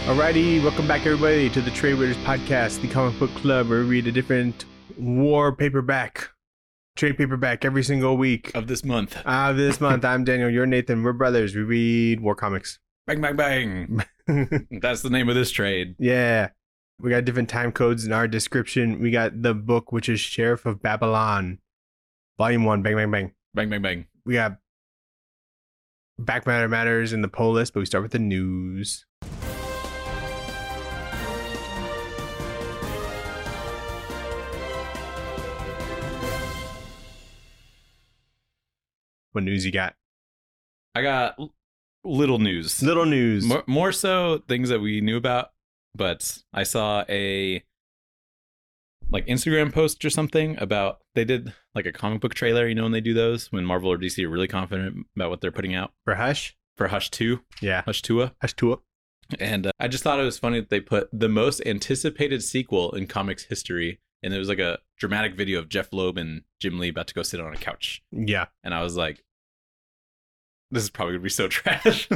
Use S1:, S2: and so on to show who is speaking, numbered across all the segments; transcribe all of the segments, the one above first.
S1: Alrighty, welcome back everybody to the Trade Raiders Podcast, the comic book club where we read a different trade paperback every single week.
S2: Of this month.
S1: This month, I'm Daniel, you're Nathan, we're brothers, we read war comics.
S2: Bang, bang, bang. That's the name of this trade.
S1: Yeah, we got different time codes in our description. We got the book, which is Sheriff of Babylon, Volume 1, bang, bang, bang.
S2: Bang, bang, bang.
S1: We got Back Matter Matters in the poll list, but we start with the news. What news you got?
S2: I got little news.
S1: Little news.
S2: More so things that we knew about, but I saw a Instagram post or something about they did like a comic book trailer, you know, when they do those when Marvel or DC are really confident about what they're putting out.
S1: For Hush?
S2: For Hush 2.
S1: Yeah.
S2: Hush 2.
S1: Hush 2.
S2: And I just thought it was funny that they put the most anticipated sequel in comics history, and it was like a dramatic video of Jeff Loeb and Jim Lee about to go sit on a couch.
S1: Yeah.
S2: And I was like, this is probably gonna be so trash.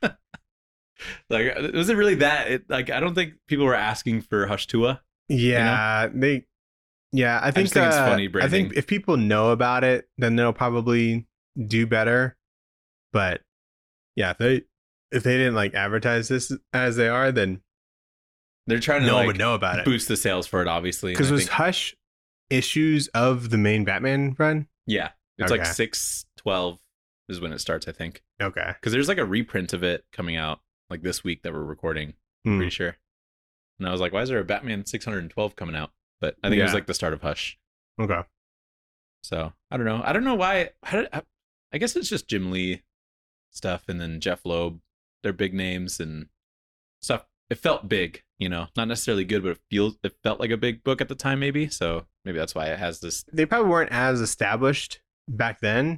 S2: Like, was it really that? I don't think people were asking for Hush Tua.
S1: Yeah,
S2: you know?
S1: I think
S2: it's funny branding.
S1: I think if people know about it, then they'll probably do better. But yeah, if they didn't like advertise this as they are, then
S2: they're trying to
S1: no one would know about it.
S2: Boost the sales for it, obviously.
S1: Because was Hush issues of the main Batman run?
S2: Yeah, it's
S1: okay.
S2: like 6/12 is when it starts, I think.
S1: Okay.
S2: Because there's like a reprint of it coming out like this week that we're recording. I'm pretty sure. And I was like, why is there a Batman 612 coming out? But I think it was like the start of Hush.
S1: Okay.
S2: So I don't know. I don't know why. I guess it's just Jim Lee stuff, and then Jeff Loeb. They're big names and stuff. It felt big, you know, not necessarily good, but it felt like a big book at the time, maybe. So maybe that's why it has this.
S1: They probably weren't as established back then,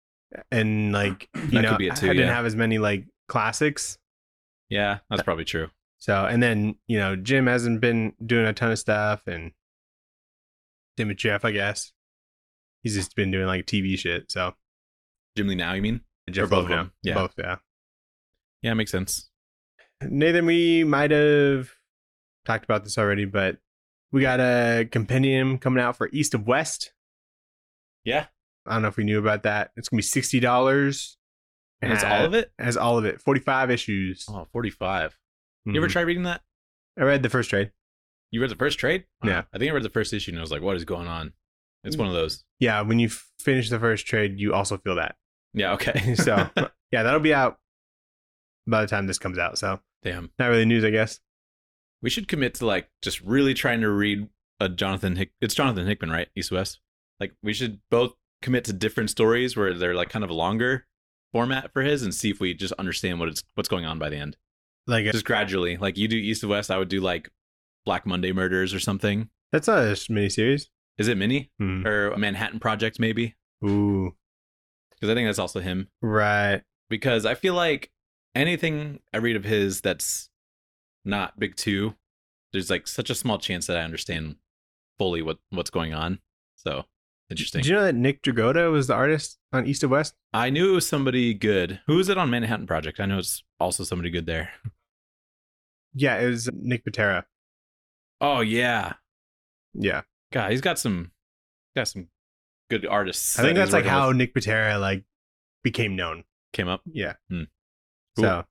S1: and like you know,
S2: could be it too,
S1: I didn't have as many like classics.
S2: Yeah, that's probably true.
S1: So, and then, you know, Jim hasn't been doing a ton of stuff, and same with Jeff, I guess. He's just been doing like TV shit, so.
S2: Jim Lee now, you mean?
S1: Jeff
S2: or both
S1: Loeb
S2: of
S1: now.
S2: them? Yeah.
S1: Both, yeah.
S2: Yeah, makes sense.
S1: Nathan, we might have talked about this already, but we got a compendium coming out for East of West.
S2: Yeah.
S1: I don't know if we knew about that. It's going to be $60.
S2: And it's all of it?
S1: It has all of it. 45 issues.
S2: Oh, 45. You ever try reading that?
S1: I read the first trade.
S2: You read the first trade?
S1: Yeah.
S2: I think I read the first issue and I was like, what is going on? It's one of those.
S1: Yeah, when you finish the first trade, you also feel that.
S2: Yeah, okay.
S1: So, yeah, that'll be out by the time this comes out. So,
S2: damn.
S1: Not really news, I guess.
S2: We should commit to like just really trying to read it's Jonathan Hickman, right? East West. Like, we should both commit to different stories where they're like kind of a longer format for his and see if we just understand what's going on by the end.
S1: Like
S2: just gradually. Like, you do East of West, I would do like Black Monday Murders or something.
S1: That's a miniseries.
S2: Is it mini? Or a Manhattan Project, maybe?
S1: Ooh.
S2: Because I think that's also him.
S1: Right.
S2: Because I feel like anything I read of his that's not Big Two, there's like such a small chance that I understand fully what's going on. So, interesting.
S1: Did you know that Nick Dragotta was the artist on East of West?
S2: I knew it was somebody good. Who was it on Manhattan Project? I know it's also somebody good there.
S1: Yeah, it was Nick Patera.
S2: Oh, yeah.
S1: Yeah.
S2: God, he's got some good artists.
S1: I think that's like how Nick Patera like became known.
S2: Came up?
S1: Yeah.
S2: Cool.
S1: So.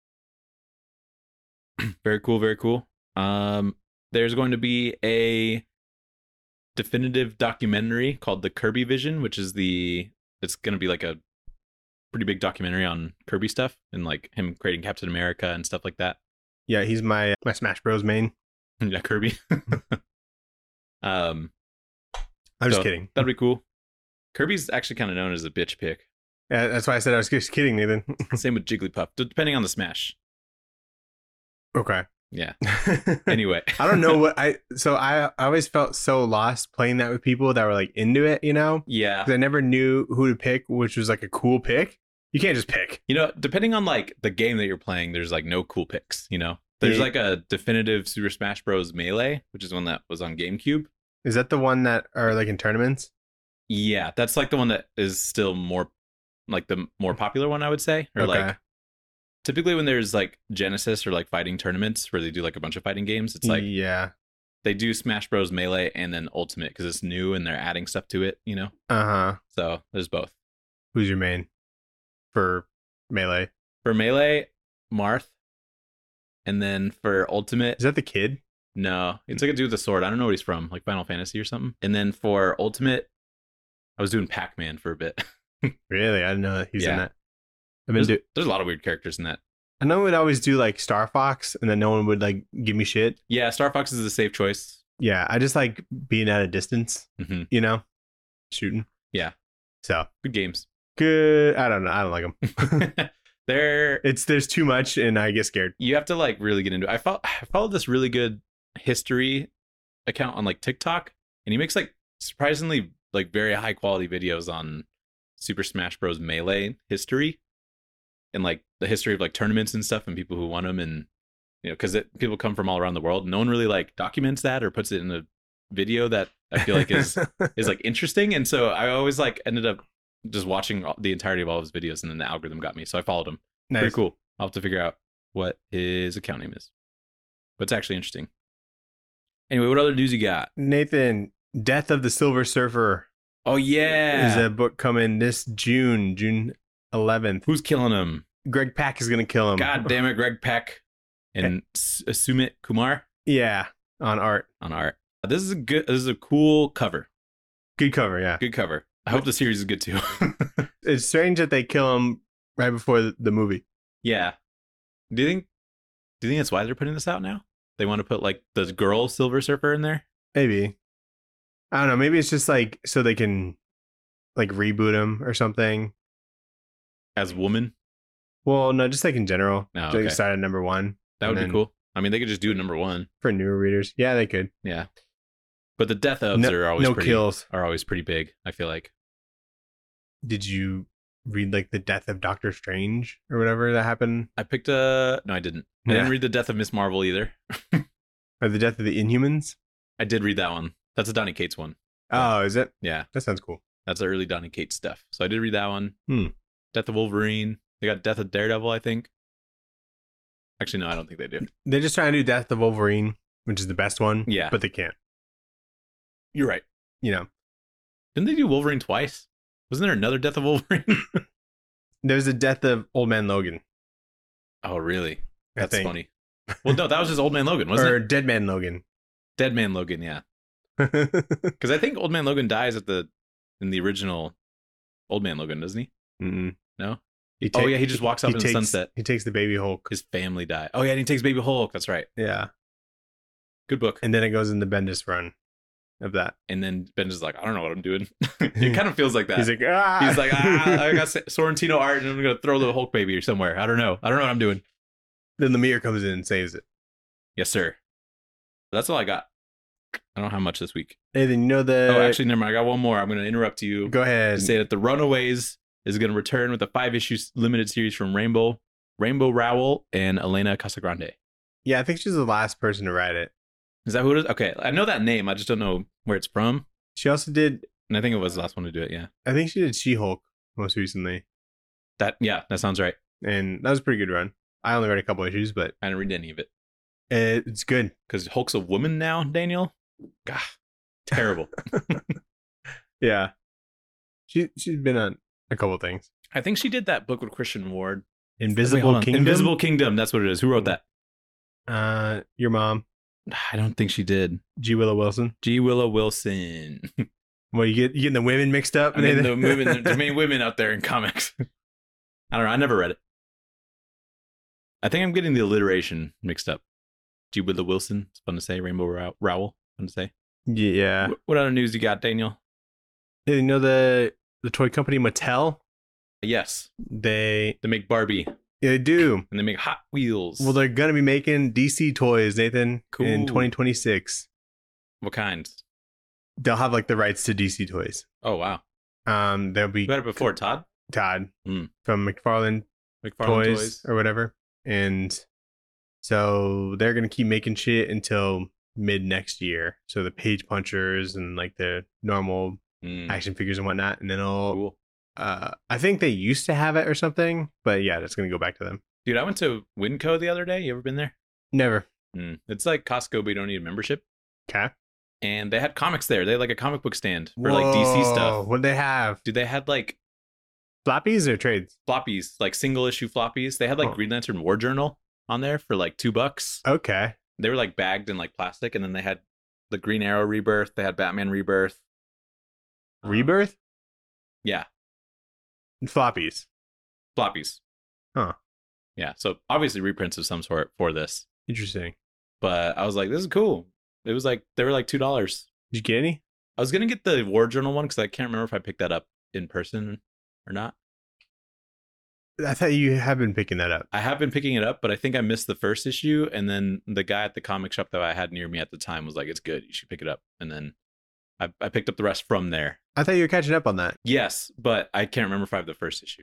S2: Very cool, very cool. There's going to be a definitive documentary called The Kirby Vision, which is it's going to be like a pretty big documentary on Kirby stuff and like him creating Captain America and stuff like that.
S1: Yeah, he's my Smash Bros main.
S2: Yeah, Kirby.
S1: I'm just kidding.
S2: That'd be cool. Kirby's actually kind of known as a bitch pick.
S1: Yeah, that's why I said I was just kidding, Nathan.
S2: Same with Jigglypuff, depending on the Smash.
S1: Okay.
S2: Yeah. Anyway.
S1: I don't know what I always felt so lost playing that with people that were like into it, you know?
S2: Yeah.
S1: 'Cause I never knew who to pick, which was like a cool pick. You can't just pick.
S2: You know, depending on like the game that you're playing, there's like no cool picks, you know? There's like a definitive Super Smash Bros. Melee, which is one that was on GameCube.
S1: Is that the one that are like in tournaments?
S2: Yeah, that's like the one that is still more like the more popular one, I would say. Or like typically when there's like Genesis or like fighting tournaments where they do like a bunch of fighting games, it's like
S1: yeah.
S2: they do Smash Bros. Melee and then Ultimate because it's new and they're adding stuff to it, you know?
S1: Uh-huh.
S2: So there's both.
S1: Who's your main for Melee?
S2: For Melee, Marth. And then for Ultimate,
S1: Is that the kid?
S2: no, it's like a dude with a sword. I don't know what he's from, like Final Fantasy or something. And then for Ultimate, I was doing Pac-Man for a bit.
S1: Really? I didn't know that he's in
S2: Yeah.
S1: that.
S2: There's a lot of weird characters in that.
S1: I know we'd always do like Star Fox, and then no one would like give me shit.
S2: Yeah, Star Fox is a safe choice.
S1: Yeah, I just like being at a distance,
S2: hmm
S1: you know, shooting.
S2: Yeah.
S1: So
S2: Good games.
S1: good. I don't know. I don't like them. There's too much, and I get scared.
S2: You have to like really get into it. I followed this really good history account on like TikTok, and he makes like surprisingly like very high quality videos on Super Smash Bros. Melee history and like the history of like tournaments and stuff and people who won them, and you know, because people come from all around the world. No one really like documents that or puts it in a video that I feel like is like interesting, and so I always like ended up just watching the entirety of all of his videos, and then the algorithm got me, so I followed him.
S1: Nice.
S2: Pretty cool. I'll have to figure out what his account name is, but it's actually interesting. Anyway, what other news you got?
S1: Nathan, Death of the Silver Surfer
S2: Oh yeah,
S1: is a book coming this June 11th.
S2: who's killing him?
S1: Greg Pak is gonna kill him.
S2: God damn it, Greg Pak and Sumit Kumar
S1: Yeah, on art.
S2: on art. This is a cool cover.
S1: Good cover. Yeah.
S2: Good cover. I hope the series is good too.
S1: It's strange that they kill him right before the movie.
S2: Yeah. Do you think that's why they're putting this out now? They want to put like the girl Silver Surfer in there?
S1: Maybe. I don't know. Maybe it's just like so they can like reboot him or something.
S2: As woman?
S1: Well, no, just like in general.
S2: Oh,
S1: Like
S2: okay.
S1: start at number 1
S2: That would
S1: and
S2: be
S1: then
S2: cool. I mean, they could just do number 1.
S1: for newer readers. Yeah, they could.
S2: Yeah. But the death ofs are always
S1: no
S2: pretty
S1: kills.
S2: are always pretty big, I feel like.
S1: Did you read like the death of Doctor Strange or whatever that happened?
S2: I picked no, I didn't. I
S1: Yeah.
S2: didn't read the death of Miss Marvel either.
S1: Or the death of the Inhumans?
S2: I did read that one. That's a Donny Cates one.
S1: Oh, is it?
S2: Yeah.
S1: That sounds cool.
S2: That's the early Donny Cates stuff. So I did read that one.
S1: Hmm.
S2: Death of Wolverine. They got Death of Daredevil, I think. Actually, no, I don't think they do.
S1: They're just trying to do Death of Wolverine, which is the best one.
S2: Yeah.
S1: But they can't.
S2: You're right.
S1: You know.
S2: Didn't they do Wolverine twice? Wasn't there another Death of Wolverine?
S1: There's the death of Old Man Logan.
S2: Oh, really?
S1: I
S2: That's
S1: think.
S2: funny. Well, no, that was just Old Man Logan, wasn't
S1: Or
S2: it?
S1: Dead Man Logan.
S2: Dead Man Logan, yeah. Because I think Old Man Logan dies in the original Old Man Logan, doesn't he?
S1: Mm-mm.
S2: No?
S1: He
S2: Oh, yeah, he just walks up in the sunset.
S1: He takes the baby Hulk.
S2: His family die. Oh, yeah, and he takes Baby Hulk. That's right.
S1: Yeah.
S2: Good book.
S1: And then it goes in the Bendis run of that.
S2: And then Ben is like, I don't know what I'm doing. It kind of feels like that.
S1: He's like, ah.
S2: He's like, I got Sorrentino art and I'm going to throw the Hulk baby somewhere. I don't know what I'm doing.
S1: Then the mirror comes in and saves it.
S2: Yes, sir. That's all I got. I don't have much this week.
S1: Hey, then you know the.
S2: Oh, actually, never mind. I got one more. I'm going to interrupt you
S1: Go ahead.
S2: to say that The Runaways is going to return with a 5-issue limited series from Rainbow Rowell and Elena Casagrande.
S1: Yeah, I think she's the last person to write it.
S2: Is that who it is? Okay, I know that name. I just don't know where it's from.
S1: She also did.
S2: And I think it was the last one to do it. Yeah.
S1: I think she did She-Hulk most recently,
S2: That sounds right.
S1: and that was a pretty good run. I only read a couple issues, but
S2: I didn't read any of it
S1: it's good.
S2: because Hulk's a woman now. Daniel, God, terrible.
S1: Yeah, she's been on a couple things.
S2: I think she did that book with Christian Ward. Wait,
S1: Invisible
S2: hold on.
S1: Kingdom.
S2: Invisible Kingdom. That's what it is. Who wrote that?
S1: Your mom,
S2: I don't think she did.
S1: G. Willow Wilson.
S2: G. Willow Wilson.
S1: Well, you getting the women mixed up?
S2: I mean, there's many women out there in comics. I don't know. I never read it. I think I'm getting the alliteration mixed up. G. Willow Wilson. It's fun to say. Rainbow Rowell. Fun to say.
S1: Yeah.
S2: What other news you got, Daniel?
S1: Hey, you know the toy company Mattel?
S2: Yes.
S1: They
S2: They make Barbie
S1: do.
S2: and they make Hot Wheels.
S1: Well, they're gonna be making DC toys, Nathan,
S2: Cool.
S1: in 2026.
S2: What kind?
S1: They'll have like the rights to DC toys.
S2: Oh, wow.
S1: There'll be
S2: Who had it before? Todd?
S1: Todd
S2: Mm.
S1: from McFarlane
S2: McFarlane
S1: Toys or whatever, and so they're gonna keep making shit until mid next year. So the Page Punchers and like the normal
S2: Mm.
S1: action figures and whatnot, and then it'll.
S2: Cool.
S1: I think they used to have it or something, but yeah, that's gonna go back to them.
S2: Dude, I went to Winco the other day. You ever been there?
S1: Never.
S2: It's like Costco, but you don't need a membership.
S1: Okay.
S2: And they had comics there. They had like a comic book stand for like DC stuff.
S1: What'd they have?
S2: Dude, they had like
S1: Floppies or trades?
S2: floppies, like single issue floppies. They had like
S1: Oh.
S2: Green Lantern War Journal on there for like $2.
S1: Okay.
S2: They were like bagged in like plastic, and then they had the Green Arrow Rebirth. They had Batman Rebirth.
S1: Rebirth?
S2: Yeah,
S1: Floppies.
S2: floppies.
S1: Huh.
S2: Yeah, so obviously reprints of some sort for this.
S1: Interesting.
S2: But I was like, this is cool. It was like they were like $2.
S1: Did you get any?
S2: I was gonna get the War Journal one because I can't remember if I picked that up in person or not.
S1: I thought you have been picking that up.
S2: I have been picking it up, but I think I missed the first issue. And then the guy at the comic shop that I had near me at the time was like, it's good. You should pick it up. And then I picked up the rest from there.
S1: I thought you were catching up on that.
S2: Yes, but I can't remember if I have the first issue.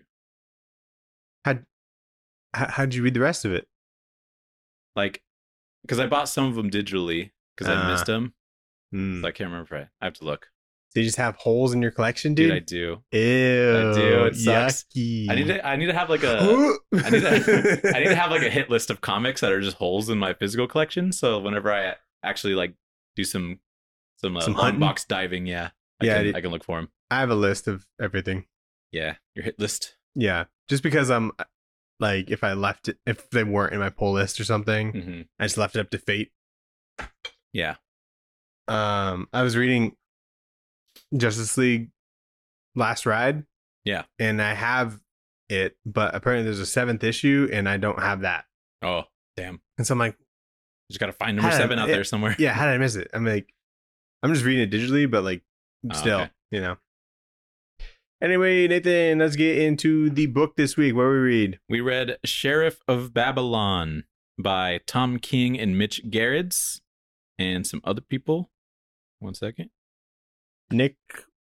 S1: How'd you read the rest of it?
S2: Like, because I bought some of them digitally because I missed them.
S1: Hmm.
S2: So I can't remember if I have to look.
S1: So you just have holes in your collection,
S2: Dude,
S1: dude?
S2: I do.
S1: Ew.
S2: I do. It sucks.
S1: Yucky.
S2: I need to have like a I need to have like a hit list of comics that are just holes in my physical collection. So whenever I actually like do some
S1: hunting?
S2: box diving, I can look for them.
S1: I have a list of everything.
S2: Yeah, your hit list.
S1: Yeah. Just because I'm like, if they weren't in my pull list or something,
S2: Mm-hmm.
S1: I just left it up to fate.
S2: Yeah.
S1: I was reading Justice League Last Ride.
S2: Yeah.
S1: And I have it, but apparently there's a 7th issue and I don't have that.
S2: Oh, damn.
S1: And so I'm like,
S2: Just got to find number 7 out there somewhere.
S1: yeah, how did I miss it? I'm like, I'm just reading it digitally, but like still,
S2: okay.
S1: you know. Anyway, Nathan, let's get into the book this week. What do we read?
S2: We read Sheriff of Babylon by Tom King and Mitch Gerrits and some other people. 1 second.
S1: Nick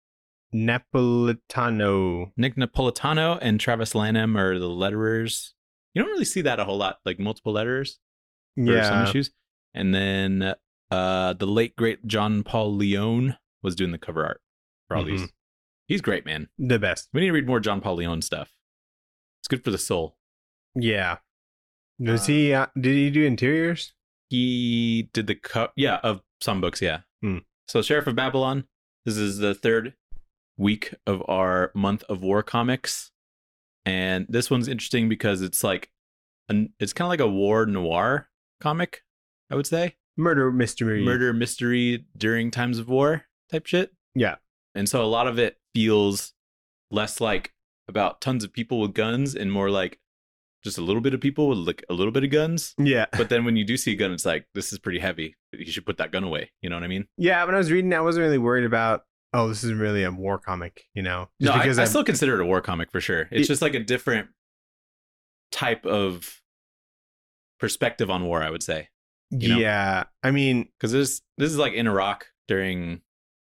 S1: Napolitano.
S2: Nick Napolitano and Travis Lanham are the letterers. You don't really see that a whole lot, like multiple letterers for some
S1: Yeah.
S2: issues. And then the late great John Paul Leone was doing the cover art for all these. He's great, man.
S1: The best.
S2: We need to read more John Paul Leone stuff. It's good for the soul.
S1: Yeah. Does he did he do interiors?
S2: He did the of some books, yeah. So Sheriff of Babylon, this is the 3rd week of our month of war comics. And this one's interesting because it's like it's kind of like a war noir comic, I would say.
S1: Murder mystery
S2: during times of war type shit.
S1: Yeah.
S2: And so a lot of it feels less like about tons of people with guns and more like just a little bit of people with like a little bit of guns.
S1: Yeah.
S2: But then when you do see a gun, it's like, this is pretty heavy. You should put that gun away. You know what I mean?
S1: Yeah, when I was reading, I wasn't really worried about, oh, this isn't really a war comic, you know? Just
S2: No,
S1: because
S2: I still consider it a war comic for sure. It's just like a different type of perspective on war, I would say. You know?
S1: Yeah. I mean,
S2: Because this is like in Iraq during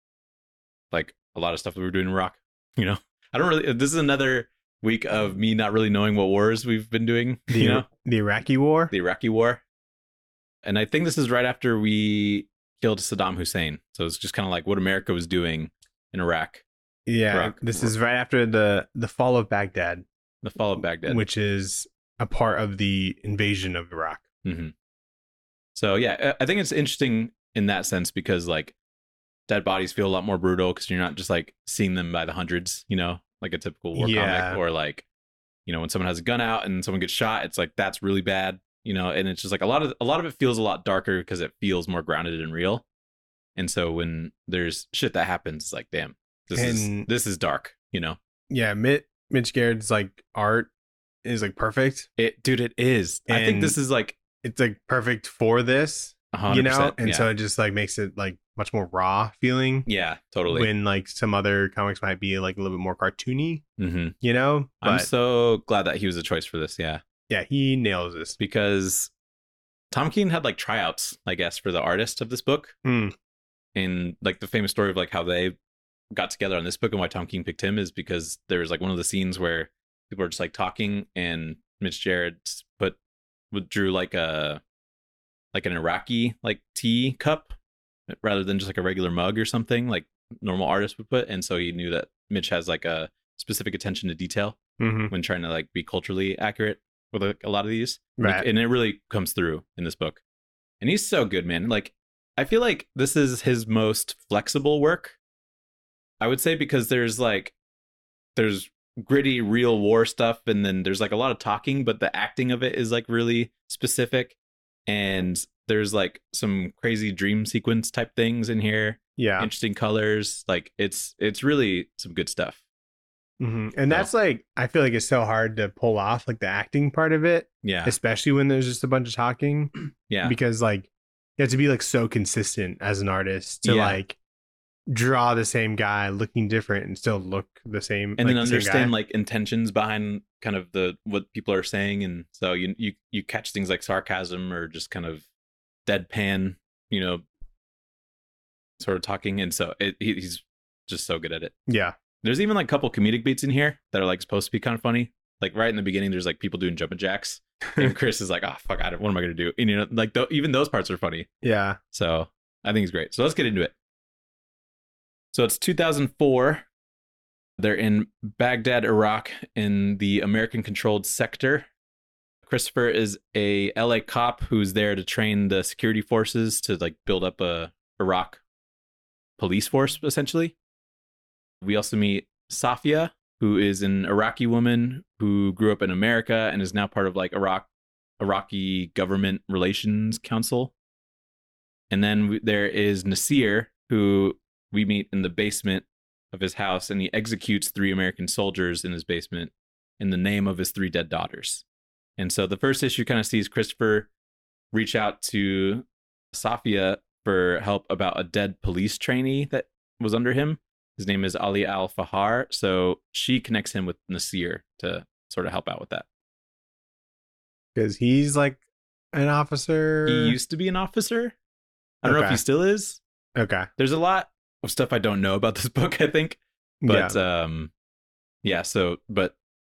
S2: like a lot of stuff that we were doing in Iraq. You know, I don't really. This is another week of me not really knowing what wars we've been doing.
S1: the Iraqi war.
S2: The Iraqi war, and I think this is right after we killed Saddam Hussein. So it's just kind of like what America was doing in Iraq.
S1: Yeah. This is right after the fall of Baghdad.
S2: The fall of Baghdad,
S1: which is a part of the invasion of Iraq.
S2: Mm-hmm. So yeah, I think it's interesting in that sense because like dead bodies feel a lot more brutal because you're not just like seeing them by the hundreds, you know, like a typical war comic, or like, you know, when someone has a gun out and someone gets shot, it's like that's really bad, you know, and it's just like a lot of it feels a lot darker because it feels more grounded and real. And so when there's shit that happens, it's like, damn, this is dark, you know.
S1: Yeah, Mitch Gerrits like art is like perfect.
S2: It is. I think this is like
S1: it's like perfect for this,
S2: 100%,
S1: you know, and so it just like makes it like much more raw feeling.
S2: Yeah, totally.
S1: When like some other comics might be like a little bit more cartoony, you know.
S2: But I'm so glad that he was a choice for this. Yeah,
S1: he nails this
S2: because Tom King had like tryouts, I guess, for the artist of this book, and like the famous story of like how they got together on this book and why Tom King picked him is because there was like one of the scenes where people are just like talking and Mitch Gerrits drew like an Iraqi like tea cup rather than just like a regular mug or something like normal artists would put, and so he knew that Mitch has like a specific attention to detail when trying to like be culturally accurate, with a lot of these.
S1: Right.
S2: And it really comes through in this book. And he's so good, man. Like, I feel like this is his most flexible work, I would say, because there's gritty real war stuff, and then there's like a lot of talking, but the acting of it is like really specific, and there's like some crazy dream sequence type things in here.
S1: Yeah.
S2: Interesting colors. Like it's really some good stuff.
S1: And that's like, I feel like it's so hard to pull off, like the acting part of it.
S2: Yeah.
S1: Especially when there's just a bunch of talking.
S2: Yeah.
S1: Because like you have to be like so consistent as an artist to like draw the same guy looking different and still look the same.
S2: And
S1: like,
S2: then understand like intentions behind kind of what people are saying. And so you catch things like sarcasm or just kind of deadpan, you know, sort of talking. And so he's just so good at it.
S1: Yeah.
S2: There's even like a couple comedic beats in here that are like supposed to be kind of funny. Like right in the beginning, there's like people doing jumping jacks, and Chris is like, "Oh fuck, what am I gonna do?" And you know, like even those parts are funny.
S1: Yeah.
S2: So I think it's great. So let's get into it. So it's 2004. They're in Baghdad, Iraq, in the American-controlled sector. Christopher is a LA cop who's there to train the security forces to like build up a Iraq police force, essentially. We also meet Safia, who is an Iraqi woman who grew up in America and is now part of like Iraqi Government Relations Council. And then there is Nasir, who we meet in the basement of his house, and he executes 3 American soldiers in his basement in the name of his 3 dead daughters. And so the first issue kind of sees Christopher reach out to Safia for help about a dead police trainee that was under him. His name is Ali Al-Fahar. So she connects him with Nasir to sort of help out with that.
S1: Because he's like an officer.
S2: He used to be an officer. I don't know if he still is.
S1: Okay.
S2: There's a lot of stuff I don't know about this book, I think. But but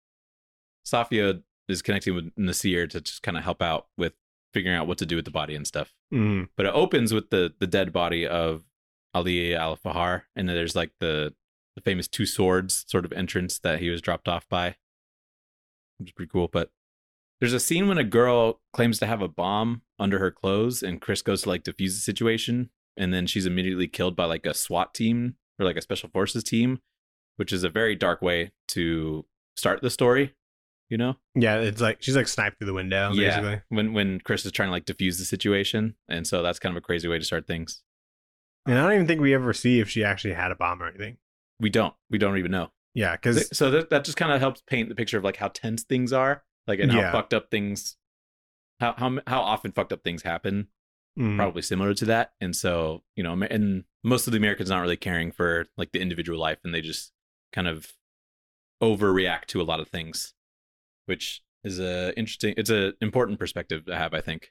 S2: Safia is connecting with Nasir to just kind of help out with figuring out what to do with the body and stuff.
S1: Mm-hmm.
S2: But it opens with the dead body of Ali Al-Fahar, and then there's like the famous 2 swords sort of entrance that he was dropped off by, which is pretty cool. But there's a scene when a girl claims to have a bomb under her clothes, and Chris goes to like defuse the situation, and then she's immediately killed by like a SWAT team or like a special forces team, which is a very dark way to start the story, you know?
S1: Yeah, it's like she's like sniped through the window, basically.
S2: When Chris is trying to like defuse the situation, and so that's kind of a crazy way to start things.
S1: And I don't even think we ever see if she actually had a bomb or anything.
S2: We don't even know.
S1: Yeah, because
S2: so that just kind of helps paint the picture of like how tense things are, like, and how fucked up things, how often fucked up things happen. Probably similar to that. And so, you know, and most of the Americans not really caring for like the individual life, and they just kind of overreact to a lot of things, which is it's an important perspective to have, I think.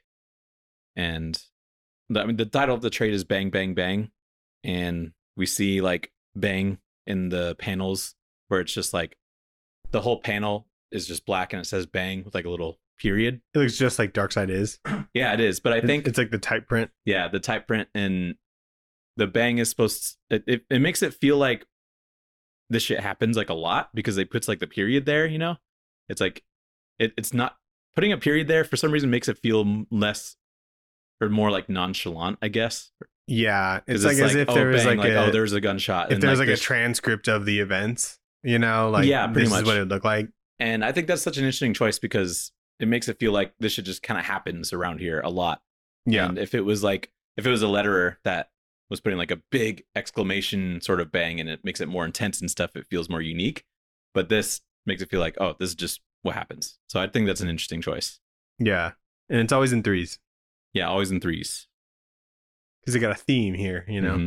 S2: And the title of the trade is Bang Bang Bang, and we see like bang in the panels where it's just like the whole panel is just black and it says bang with like a little period.
S1: It looks just like Darkseid is.
S2: Yeah, it is. But I think
S1: it's like the type print.
S2: Yeah, the type print, and the bang is supposed to, it makes it feel like this shit happens like a lot because they puts like the period there, you know? It's like it's not putting a period there for some reason makes it feel less or more like nonchalant, I guess.
S1: Yeah, it's like as if there was
S2: bang,
S1: like
S2: oh, there's a gunshot.
S1: If there's like a transcript of the events, you know, like
S2: yeah, pretty
S1: this
S2: much
S1: is what it would look like.
S2: And I think that's such an interesting choice because it makes it feel like this shit just kind of happens around here a lot.
S1: Yeah.
S2: And if it was a letterer that was putting like a big exclamation sort of bang and it makes it more intense and stuff, it feels more unique. But this makes it feel like, oh, this is just what happens. So I think that's an interesting choice.
S1: Yeah. And it's always in 3s.
S2: Yeah, always in 3s.
S1: Because they got a theme here, you know?
S2: Mm-hmm.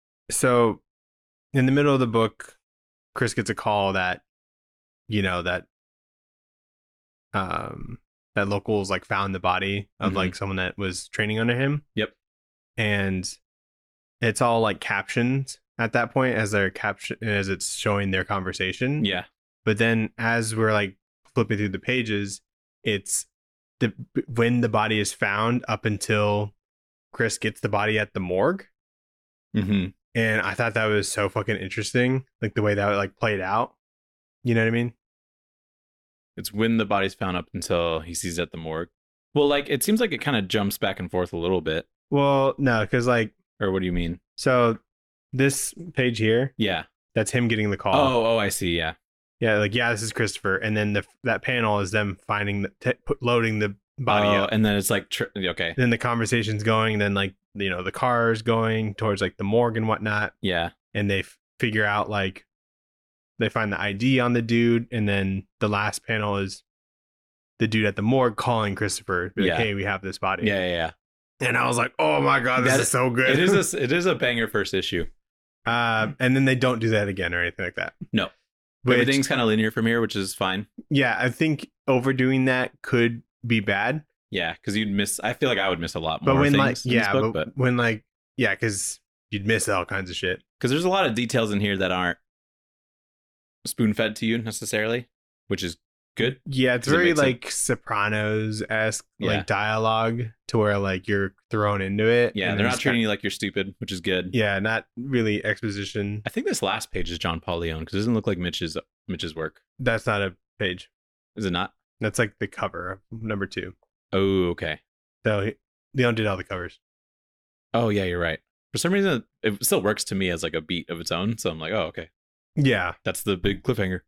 S1: So in the middle of the book, Chris gets a call that, you know, that locals like found the body of like someone that was training under him.
S2: Yep.
S1: And it's all like captioned at that point as it's showing their conversation.
S2: Yeah.
S1: But then as we're like flipping through the pages, it's when the body is found up until Chris gets the body at the morgue.
S2: Mm-hmm.
S1: And I thought that was so fucking interesting, like the way that like played out. You know what I mean?
S2: It's when the body's found up until he sees it at the morgue. Well, like it seems like it kind of jumps back and forth a little bit.
S1: Well, no, because like,
S2: Or what do you mean?
S1: so this page here,
S2: Yeah.
S1: that's him getting the call.
S2: Oh, I see. Yeah.
S1: Yeah, like, yeah, this is Christopher. And then that panel is them finding, loading the body up.
S2: And then it's like, okay.
S1: Then the conversation's going, then like, you know, the car's going towards like the morgue and whatnot.
S2: Yeah.
S1: And they figure out like, they find the ID on the dude. And then the last panel is the dude at the morgue calling Christopher. Like, hey, we have this body.
S2: Yeah.
S1: And I was like, oh my God, this is so good.
S2: It is a banger first issue.
S1: And then they don't do that again or anything like that.
S2: No. Everything's kind of linear from here, which is fine.
S1: Yeah, I think overdoing that could be bad.
S2: Yeah, because you'd miss. I feel like I would miss a lot more.
S1: But when
S2: things in this book,
S1: but when like, yeah, because you'd miss all kinds of shit.
S2: Because there's a lot of details in here that aren't spoon fed to you necessarily, which is good.
S1: Yeah, it's very like Sopranos-esque like dialogue to where like you're thrown into it.
S2: Yeah, they're not treating you like you're stupid, which is good.
S1: Yeah, not really exposition.
S2: I think this last page is John Paul Leon because it doesn't look like Mitch's work.
S1: That's not a page.
S2: Is it not?
S1: That's like the cover of number 2.
S2: Oh, okay.
S1: So Leon did all the covers.
S2: Oh yeah, you're right. For some reason, it still works to me as like a beat of its own. So I'm like, oh, okay.
S1: Yeah.
S2: That's the big cliffhanger.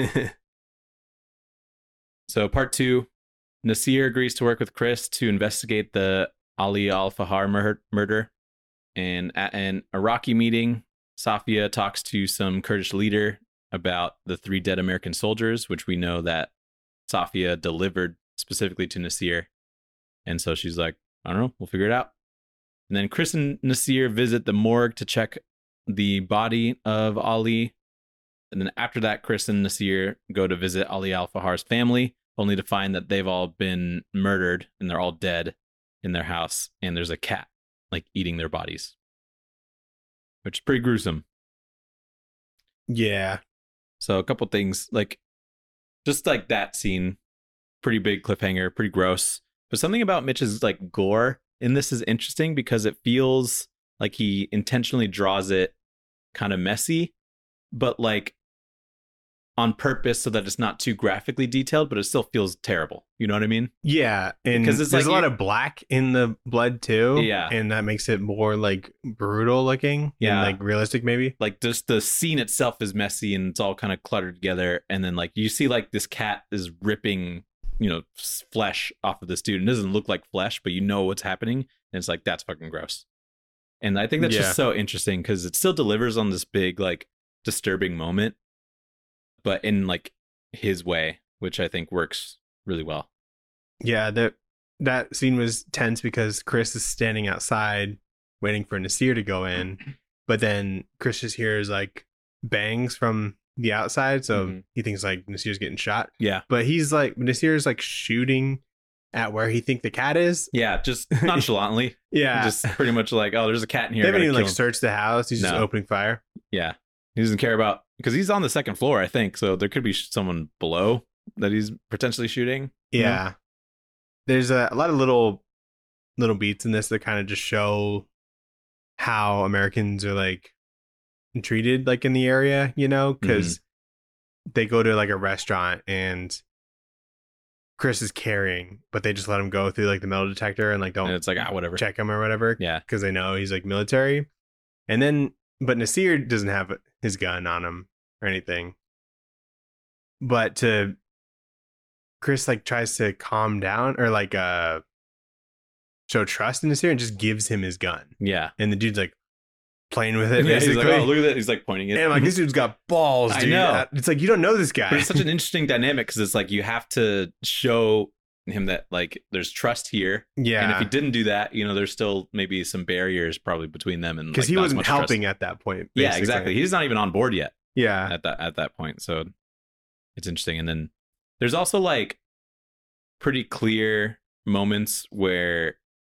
S2: So part 2, Nassir agrees to work with Chris to investigate the Ali Al-Fahar murder. And at an Iraqi meeting, Safia talks to some Kurdish leader about the 3 dead American soldiers, which we know that Safia delivered specifically to Nassir. And so she's like, I don't know, we'll figure it out. And then Chris and Nassir visit the morgue to check the body of Ali. And then after that, Chris and Nassir go to visit Ali Al-Fahar's family, only to find that they've all been murdered and they're all dead in their house. And there's a cat like eating their bodies, which is pretty gruesome.
S1: Yeah.
S2: So a couple things, like just like that scene, pretty big cliffhanger, pretty gross. But something about Mitch's like gore in this is interesting because it feels like he intentionally draws it kind of messy, but like on purpose so that it's not too graphically detailed, but it still feels terrible. You know what I mean?
S1: Yeah. And
S2: because
S1: there's a lot of black in the blood too.
S2: Yeah.
S1: And that makes it more like brutal looking.
S2: Yeah.
S1: And like realistic maybe.
S2: Like just the scene itself is messy and it's all kind of cluttered together. And then like you see like this cat is ripping, you know, flesh off of this dude. It doesn't look like flesh, but you know what's happening. And it's like, that's fucking gross. And I think that's just so interesting because it still delivers on this big, like disturbing moment, but in like his way, which I think works really well.
S1: Yeah, that scene was tense because Chris is standing outside waiting for Nassir to go in, but then Chris just hears like bangs from the outside, so he thinks like Nassir's getting shot.
S2: Yeah,
S1: but he's like Nassir's like shooting at where he think the cat is.
S2: Yeah, just nonchalantly.
S1: Yeah,
S2: just pretty much like, oh, there's a cat in here.
S1: They haven't even like searched the house. He's just opening fire.
S2: Yeah, he doesn't care about because he's on the second floor, I think. So there could be someone below that he's potentially shooting.
S1: Yeah, know? There's a lot of little beats in this that kind of just show how Americans are like treated like in the area, you know, because they go to like a restaurant and Chris is carrying, but they just let him go through like the metal detector and like don't.
S2: And it's like whatever,
S1: check him or whatever.
S2: Yeah,
S1: because they know he's like military. And then, but Nassir doesn't have his gun on him or anything. But Chris like tries to calm down or like show trust in Nassir and just gives him his gun.
S2: Yeah,
S1: and the dude's like playing with it.
S2: Yeah,
S1: basically.
S2: He's like, oh, look at that. He's like pointing it.
S1: And I'm like, this dude's got balls, dude.
S2: I know.
S1: It's like, you don't know this guy.
S2: But it's such an interesting dynamic because it's like you have to show him that like there's trust here.
S1: Yeah.
S2: And if he didn't do that, you know, there's still maybe some barriers probably between them, and
S1: because
S2: like,
S1: he wasn't helping at that point. Basically.
S2: Yeah, exactly. He's not even on board yet.
S1: Yeah.
S2: At that point. So it's interesting. And then there's also like pretty clear moments where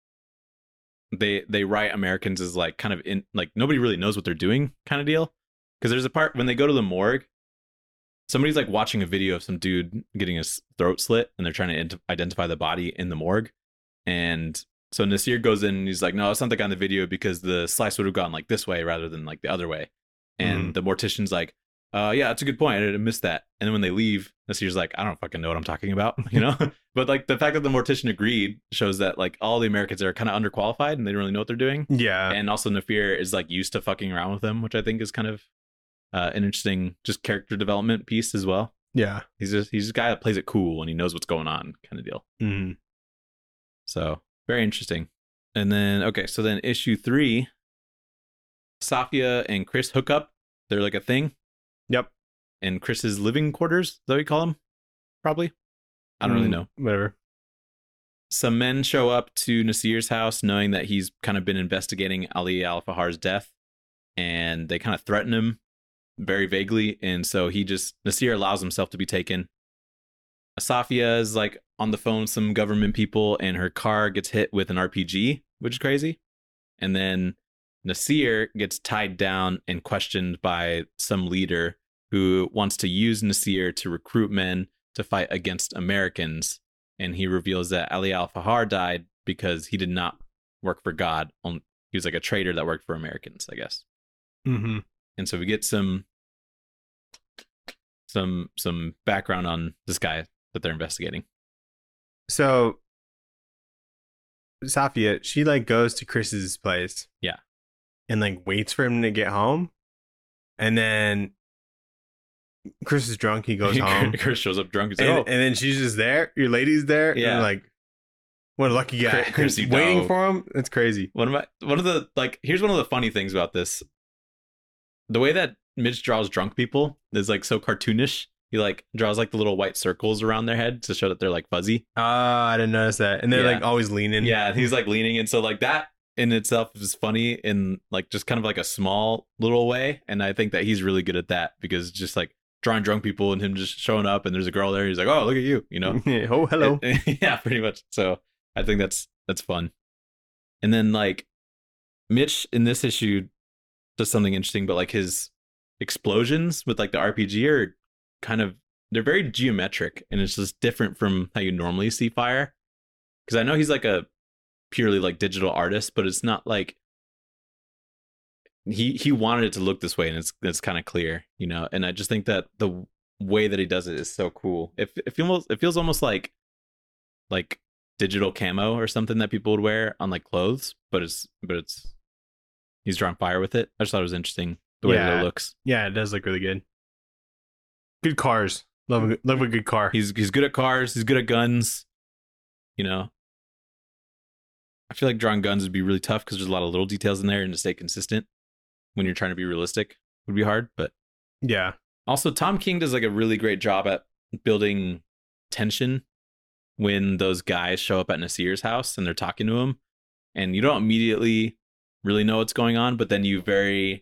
S2: they write Americans as like kind of in like nobody really knows what they're doing kind of deal. Because there's a part when they go to the morgue, somebody's like watching a video of some dude getting his throat slit and they're trying to identify the body in the morgue. And so Nassir goes in and he's like, no, it's not the guy in the video because the slice would have gone like this way rather than like the other way. And the mortician's like, Yeah, that's a good point. I missed that. And then when they leave, Nasir's like, I don't fucking know what I'm talking about, you know? But like the fact that the mortician agreed shows that like all the Americans are kind of underqualified and they don't really know what they're doing.
S1: Yeah.
S2: And also Nafir is like used to fucking around with them, which I think is kind of an interesting just character development piece as well.
S1: Yeah.
S2: He's just a guy that plays it cool and he knows what's going on kind of deal.
S1: Mm-hmm.
S2: So very interesting. And then, okay, so then issue 3, Safia and Chris hook up. They're like a thing.
S1: Yep.
S2: And Chris's living quarters, is that what you call them? Probably. I don't really know.
S1: Whatever.
S2: Some men show up to Nasir's house knowing that he's kind of been investigating Ali Al-Fahar's death. And they kind of threaten him very vaguely. And so Nasir allows himself to be taken. Safia is like on the phone with some government people and her car gets hit with an RPG, which is crazy. And then Nasir gets tied down and questioned by some leader who wants to use Nasir to recruit men to fight against Americans. And he reveals that Ali Al-Fahar died because he did not work for God. He was like a traitor that worked for Americans, I guess.
S1: Mm-hmm.
S2: And so we get some background on this guy that they're investigating.
S1: So Safia, she like goes to Chris's place.
S2: Yeah.
S1: And like waits for him to get home. And then Chris is drunk, he goes home.
S2: Chris shows up drunk. He's
S1: And,
S2: like, oh.
S1: and then she's just there. Your lady's there.
S2: Yeah.
S1: And like, what a lucky guy.
S2: Chris, you
S1: waiting
S2: know.
S1: for him. That's crazy.
S2: One of the like, here's one of the funny things about this. The way that Mitch draws drunk people is like so cartoonish. He like draws like the little white circles around their head to show that they're like fuzzy.
S1: I didn't notice that. And they're
S2: Yeah.
S1: like always leaning.
S2: Yeah, he's like leaning, and so like that in itself is funny in like just kind of like a small little way. And I think that he's really good at that because just like drawing drunk people and him just showing up and there's a girl there, he's like, oh, look at you, you know?
S1: Oh, hello.
S2: Yeah, pretty much. So I think that's fun. And then like Mitch in this issue does something interesting, but like his explosions with like the RPG are kind of, they're very geometric and it's just different from how you normally see fire. Because I know he's like a purely like digital artist, but it's not like he wanted it to look this way, and it's kind of clear, you know. And I just think that the way that he does it is so cool. It feels almost like digital camo or something that people would wear on like clothes, but it's he's drawing fire with it. I just thought it was interesting the way that it looks.
S1: Yeah, it does look really good. Good cars. Love a good car.
S2: He's good at cars. He's good at guns. You know, I feel like drawing guns would be really tough because there's a lot of little details in there, and to stay consistent when you're trying to be realistic would be hard. But
S1: yeah.
S2: Also, Tom King does like a really great job at building tension when those guys show up at Nasir's house and they're talking to him, and you don't immediately really know what's going on, but then you very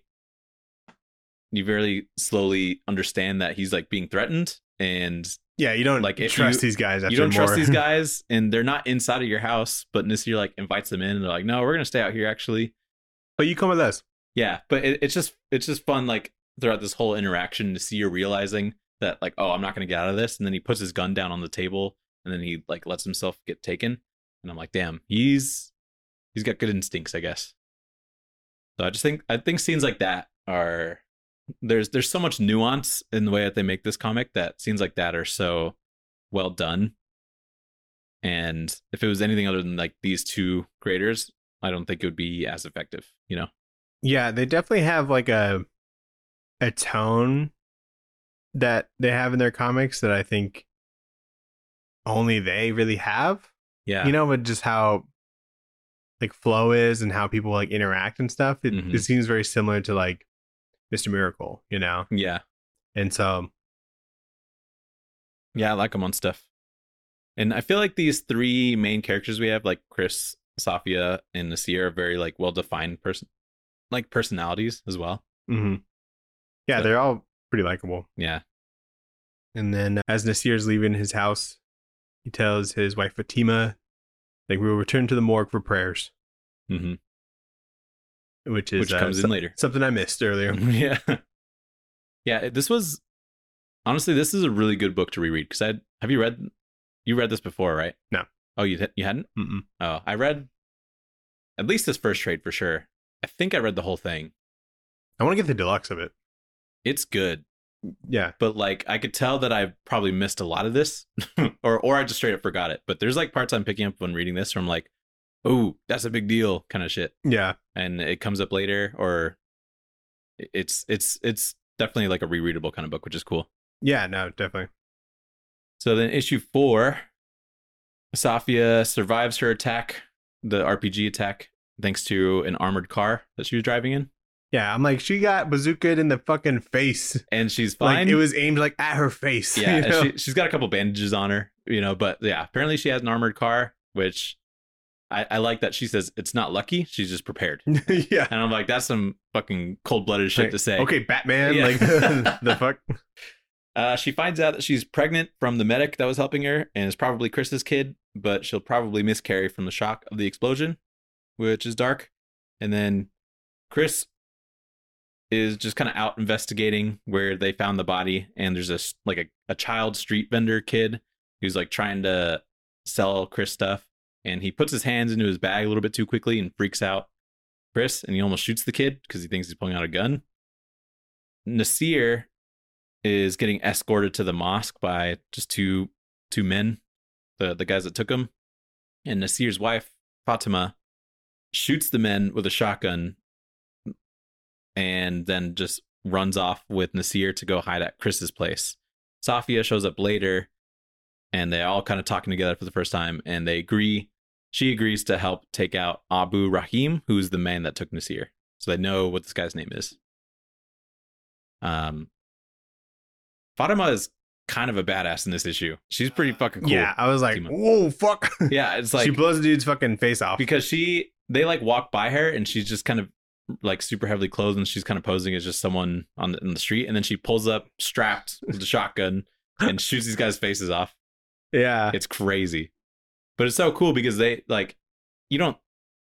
S2: slowly understand that he's like being threatened. And
S1: yeah, you don't like trust these guys.
S2: You don't trust these guys, and they're not inside of your house. But Nasir like invites them in, and they're like, "No, we're gonna stay out here, actually."
S1: But you come with us.
S2: Yeah, but it's just fun. Like throughout this whole interaction, to see you realizing that like, oh, I'm not gonna get out of this, and then he puts his gun down on the table, and then he like lets himself get taken, and I'm like, damn, he's got good instincts, I guess. So I think scenes like that are. There's so much nuance in the way that they make this comic that scenes like that are so well done. And if it was anything other than like these two creators, I don't think it would be as effective, you know?
S1: Yeah, they definitely have like a tone that they have in their comics that I think only they really have.
S2: Yeah.
S1: You know, but just how like flow is and how people like interact and stuff. It seems very similar to like Mr. Miracle, you know?
S2: Yeah.
S1: And so
S2: yeah, I like them on stuff. And I feel like these three main characters we have, like Chris, Safia, and Nasir, are very like well-defined personalities as well.
S1: Mm-hmm. Yeah, they're all pretty likable.
S2: Yeah.
S1: And then as Nasir's leaving his house, he tells his wife Fatima, like, we will return to the morgue for prayers.
S2: Mm-hmm.
S1: Which
S2: comes in later.
S1: Something I missed earlier.
S2: Yeah. Yeah, this is a really good book to reread, because you read this before, right?
S1: No.
S2: Oh, you hadn't?
S1: Mm-mm.
S2: Oh, I read at least this first trade for sure. I think I read the whole thing.
S1: I want to get the deluxe of it.
S2: It's good.
S1: Yeah.
S2: But like I could tell that I probably missed a lot of this, or I just straight up forgot it. But there's like parts I'm picking up when reading this where I'm like, oh, that's a big deal kind of shit.
S1: Yeah.
S2: And it comes up later, or it's definitely like a rereadable kind of book, which is cool.
S1: Yeah, no, definitely.
S2: So then issue 4, Safia survives her attack, the RPG attack, thanks to an armored car that she was driving in.
S1: Yeah, I'm like, she got bazookaed in the fucking face.
S2: And she's fine.
S1: Like, it was aimed like at her face.
S2: Yeah,
S1: you know?
S2: and she's got a couple bandages on her, but yeah, apparently she has an armored car, which I like that she says it's not lucky, she's just prepared.
S1: Yeah.
S2: And I'm like, that's some fucking cold-blooded shit
S1: Like,
S2: to say.
S1: Okay, Batman.
S2: Yeah.
S1: Like, the fuck?
S2: She finds out that she's pregnant from the medic that was helping her, and it's probably Chris's kid, but she'll probably miscarry from the shock of the explosion, which is dark. And then Chris is just kind of out investigating where they found the body, and there's a child street vendor kid who's like trying to sell Chris stuff, and he puts his hands into his bag a little bit too quickly and freaks out Chris, and he almost shoots the kid because he thinks he's pulling out a gun. Nasir is getting escorted to the mosque by just two men, the guys that took him, and Nasir's wife Fatima shoots the men with a shotgun and then just runs off with Nasir to go hide at Chris's place. Safia shows up later, and they all kind of talking together for the first time, and she agrees to help take out Abu Rahim, who's the man that took Nasir. So they know what this guy's name is. Fatima is kind of a badass in this issue. She's pretty fucking cool.
S1: Yeah, I was like, whoa, fuck.
S2: Yeah, it's like
S1: she blows the dude's fucking face off.
S2: because they like walk by her, and she's just kind of like super heavily clothed, and she's kind of posing as just someone on the street, and then she pulls up strapped with a shotgun and shoots these guys' faces off.
S1: Yeah.
S2: It's crazy, but it's so cool because they like you don't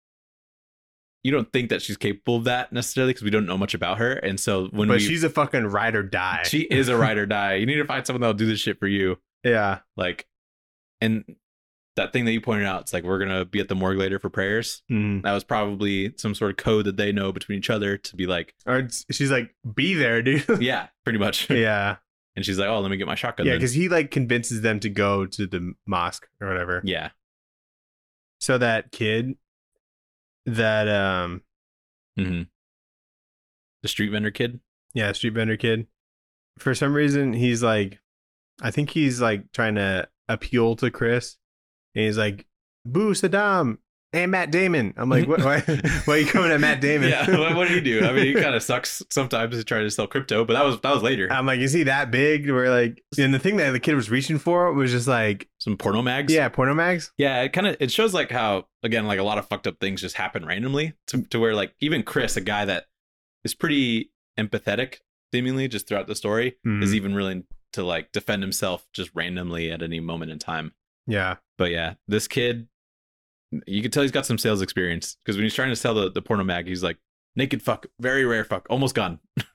S2: think that she's capable of that necessarily because we don't know much about her, and so
S1: she's a fucking ride or die.
S2: She is a ride or die. You need to find someone that'll do this shit for you.
S1: Yeah.
S2: Like, and that thing that you pointed out, it's like, we're going to be at the morgue later for prayers.
S1: Mm.
S2: That was probably some sort of code that they know between each other to be like,
S1: or she's like, be there, dude.
S2: yeah, pretty much.
S1: Yeah.
S2: And she's like, oh, let me get my shotgun.
S1: Yeah,
S2: then.
S1: because he like convinces them to go to the mosque or whatever.
S2: Yeah.
S1: So that kid that
S2: The street vendor kid.
S1: Yeah, street vendor kid. For some reason, he's like, I think he's like trying to appeal to Chris, and he's like, "Boo, Saddam and Matt Damon." I'm like, why are you coming at Matt Damon?
S2: Yeah, what do you do? I mean, he kind of sucks sometimes to try to sell crypto, but that was later.
S1: I'm like, is he that big? Where like, and the thing that the kid was reaching for was just like
S2: some porno mags.
S1: Yeah, porno mags.
S2: Yeah, it shows like how, again, like a lot of fucked up things just happen randomly to where like even Chris, a guy that is pretty empathetic seemingly just throughout the story, is even willing to like defend himself just randomly at any moment in time.
S1: Yeah.
S2: But yeah, this kid, you can tell he's got some sales experience because when he's trying to sell the porno mag, he's like, naked fuck, very rare fuck, almost gone.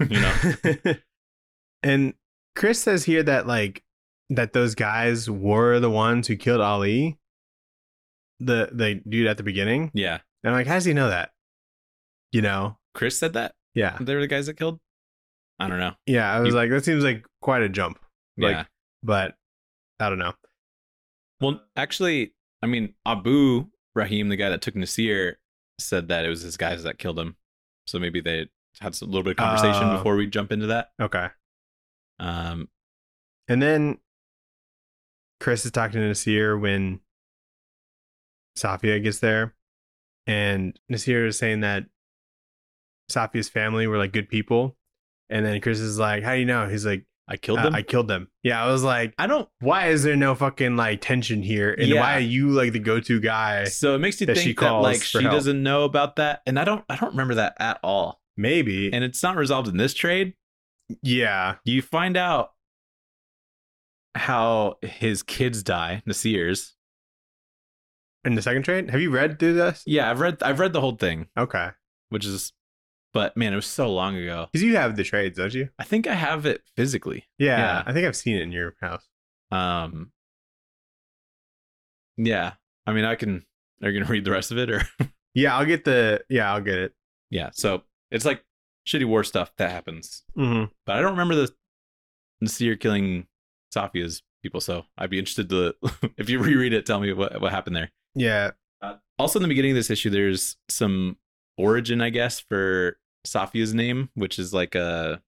S1: And Chris says here that like that those guys were the ones who killed Ali, the dude at the beginning.
S2: Yeah.
S1: And I'm like, how does he know that?
S2: Chris said that?
S1: Yeah.
S2: They were the guys that killed? I don't know.
S1: Yeah, I was like, that seems like quite a jump. Like,
S2: yeah.
S1: But I don't know.
S2: Well, actually, I mean, Abu Rahim, the guy that took Nasir, said that it was his guys that killed him. So maybe they had a little bit of conversation before we jump into that.
S1: Okay.
S2: And
S1: then Chris is talking to Nasir when Safia gets there, and Nasir is saying that Safia's family were like good people, and then Chris is like, "How do you know?" He's like,
S2: I killed them.
S1: I killed them. Yeah, I was like, why is there no fucking like tension here? And why are you like the go-to guy?
S2: So it makes you think that like she doesn't know about that, and I don't remember that at all.
S1: Maybe,
S2: and it's not resolved in this trade.
S1: Yeah,
S2: you find out how his kids die, Nasir's,
S1: in the second trade. Have you read through this?
S2: Yeah, I've read the whole thing.
S1: Okay,
S2: but man, it was so long ago.
S1: Because you have the trades, don't you?
S2: I think I have it physically.
S1: Yeah, I think I've seen it in your house.
S2: Yeah. I mean, are you gonna read the rest of it, or?
S1: I'll get it.
S2: Yeah. So it's like shitty war stuff that happens.
S1: Mm-hmm.
S2: But I don't remember Nasir killing Safia's people. So I'd be interested to, if you reread it, tell me what happened there.
S1: Yeah.
S2: Also, in the beginning of this issue, there's some origin, I guess, for Safia's name, which is like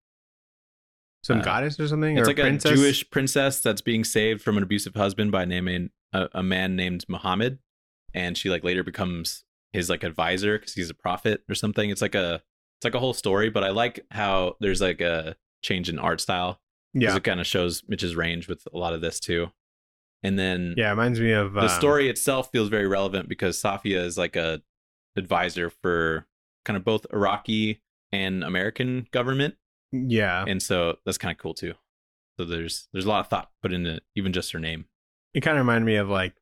S1: some goddess or something.
S2: It's
S1: or
S2: like
S1: princess?
S2: a Jewish princess that's being saved from an abusive husband by a man named Muhammad, and she like later becomes his like advisor because he's a prophet or something. It's like a whole story, but I like how there's like a change in art style.
S1: Yeah,
S2: it kind of shows Mitch's range with a lot of this too. And then
S1: yeah, it reminds me of
S2: the story itself feels very relevant because Safia is like a advisor for kind of both Iraqi and American government.
S1: Yeah,
S2: And so that's kind of cool too. So there's a lot of thought put into even just her name.
S1: It kind of reminded me of like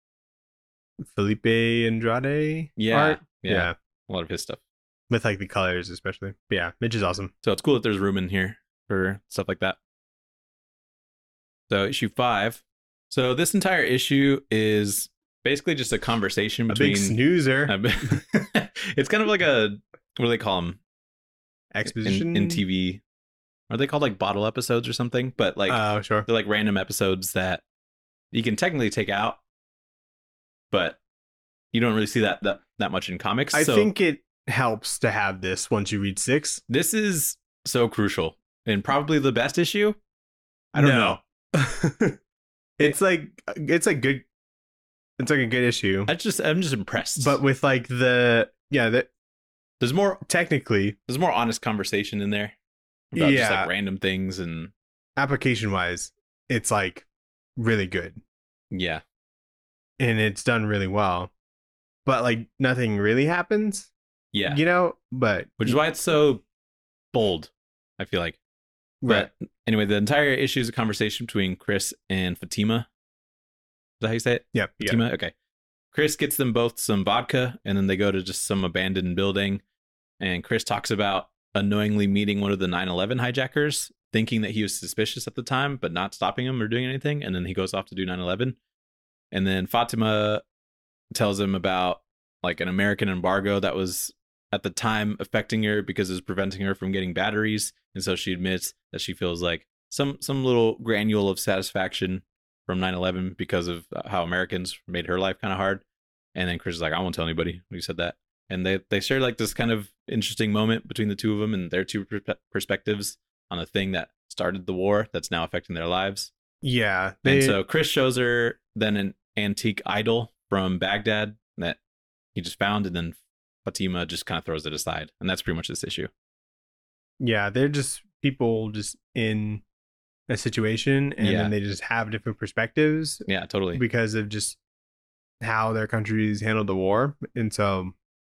S1: Felipe Andrade.
S2: Yeah,
S1: art.
S2: yeah, a lot of his stuff
S1: with like the colors, especially. But yeah, Mitch is awesome.
S2: So it's cool that there's room in here for stuff like that. So issue 5. So this entire issue is basically just a conversation between
S1: a big snoozer.
S2: It's kind of like a, what do they call them?
S1: Exposition
S2: in TV. Are they called like bottle episodes or something? But like,
S1: oh sure,
S2: they're like random episodes that you can technically take out, but you don't really see that much in comics.
S1: I think it helps to have this once you read 6.
S2: This is so crucial and probably the best issue. I don't know.
S1: It's like good. It's like a good issue.
S2: I'm just impressed.
S1: But with like there's more
S2: there's more honest conversation in there about just like random things, and
S1: application wise, it's like really good.
S2: Yeah.
S1: And it's done really well. But like nothing really happens.
S2: Yeah.
S1: You know, but
S2: which is why it's so bold, I feel like.
S1: Right.
S2: But anyway, the entire issue is a conversation between Chris and Fatima. Is that how you say it?
S1: Yep.
S2: Fatima?
S1: Yeah.
S2: Okay. Chris gets them both some vodka, and then they go to just some abandoned building. And Chris talks about unknowingly meeting one of the 9/11 hijackers, thinking that he was suspicious at the time, but not stopping him or doing anything. And then he goes off to do 9/11. And then Fatima tells him about like an American embargo that was at the time affecting her because it was preventing her from getting batteries. And so she admits that she feels like some little granule of satisfaction from 9/11 because of how Americans made her life kind of hard. And then Chris is like, I won't tell anybody when you said that. And they share like this kind of interesting moment between the two of them and their two perspectives on the thing that started the war that's now affecting their lives.
S1: Yeah.
S2: And so Chris shows her then an antique idol from Baghdad that he just found, and then Fatima just kind of throws it aside. And that's pretty much this issue.
S1: Yeah, they're just people just in a situation, and then they just have different perspectives.
S2: Yeah, totally.
S1: Because of just how their countries handled the war. And so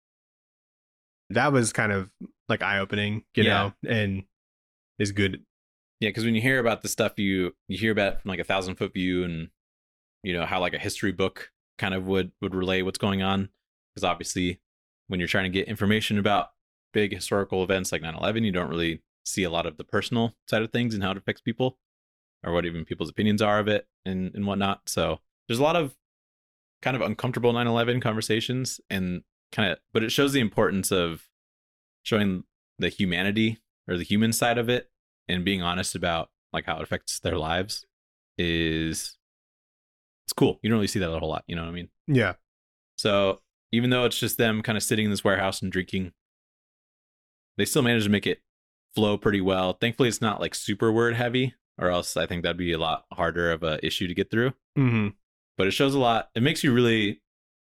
S1: that was kind of like eye-opening, you know, and is good.
S2: Yeah, because when you hear about the stuff, you hear about it from like 1,000-foot view, and you know how like a history book kind of would relay what's going on. Because obviously, when you're trying to get information about big historical events like 9/11, you don't really see a lot of the personal side of things and how it affects people, or what even people's opinions are of it and whatnot. So there's a lot of kind of uncomfortable 9/11 conversations, and but it shows the importance of showing the humanity or the human side of it and being honest about like how it affects their lives. It's cool. You don't really see that a whole lot, you know what I mean?
S1: Yeah.
S2: So even though it's just them kind of sitting in this warehouse and drinking, they still manage to make it flow pretty well. Thankfully, it's not like super word heavy, or else I think that'd be a lot harder of a issue to get through.
S1: Mm-hmm.
S2: But it shows a lot. It makes you really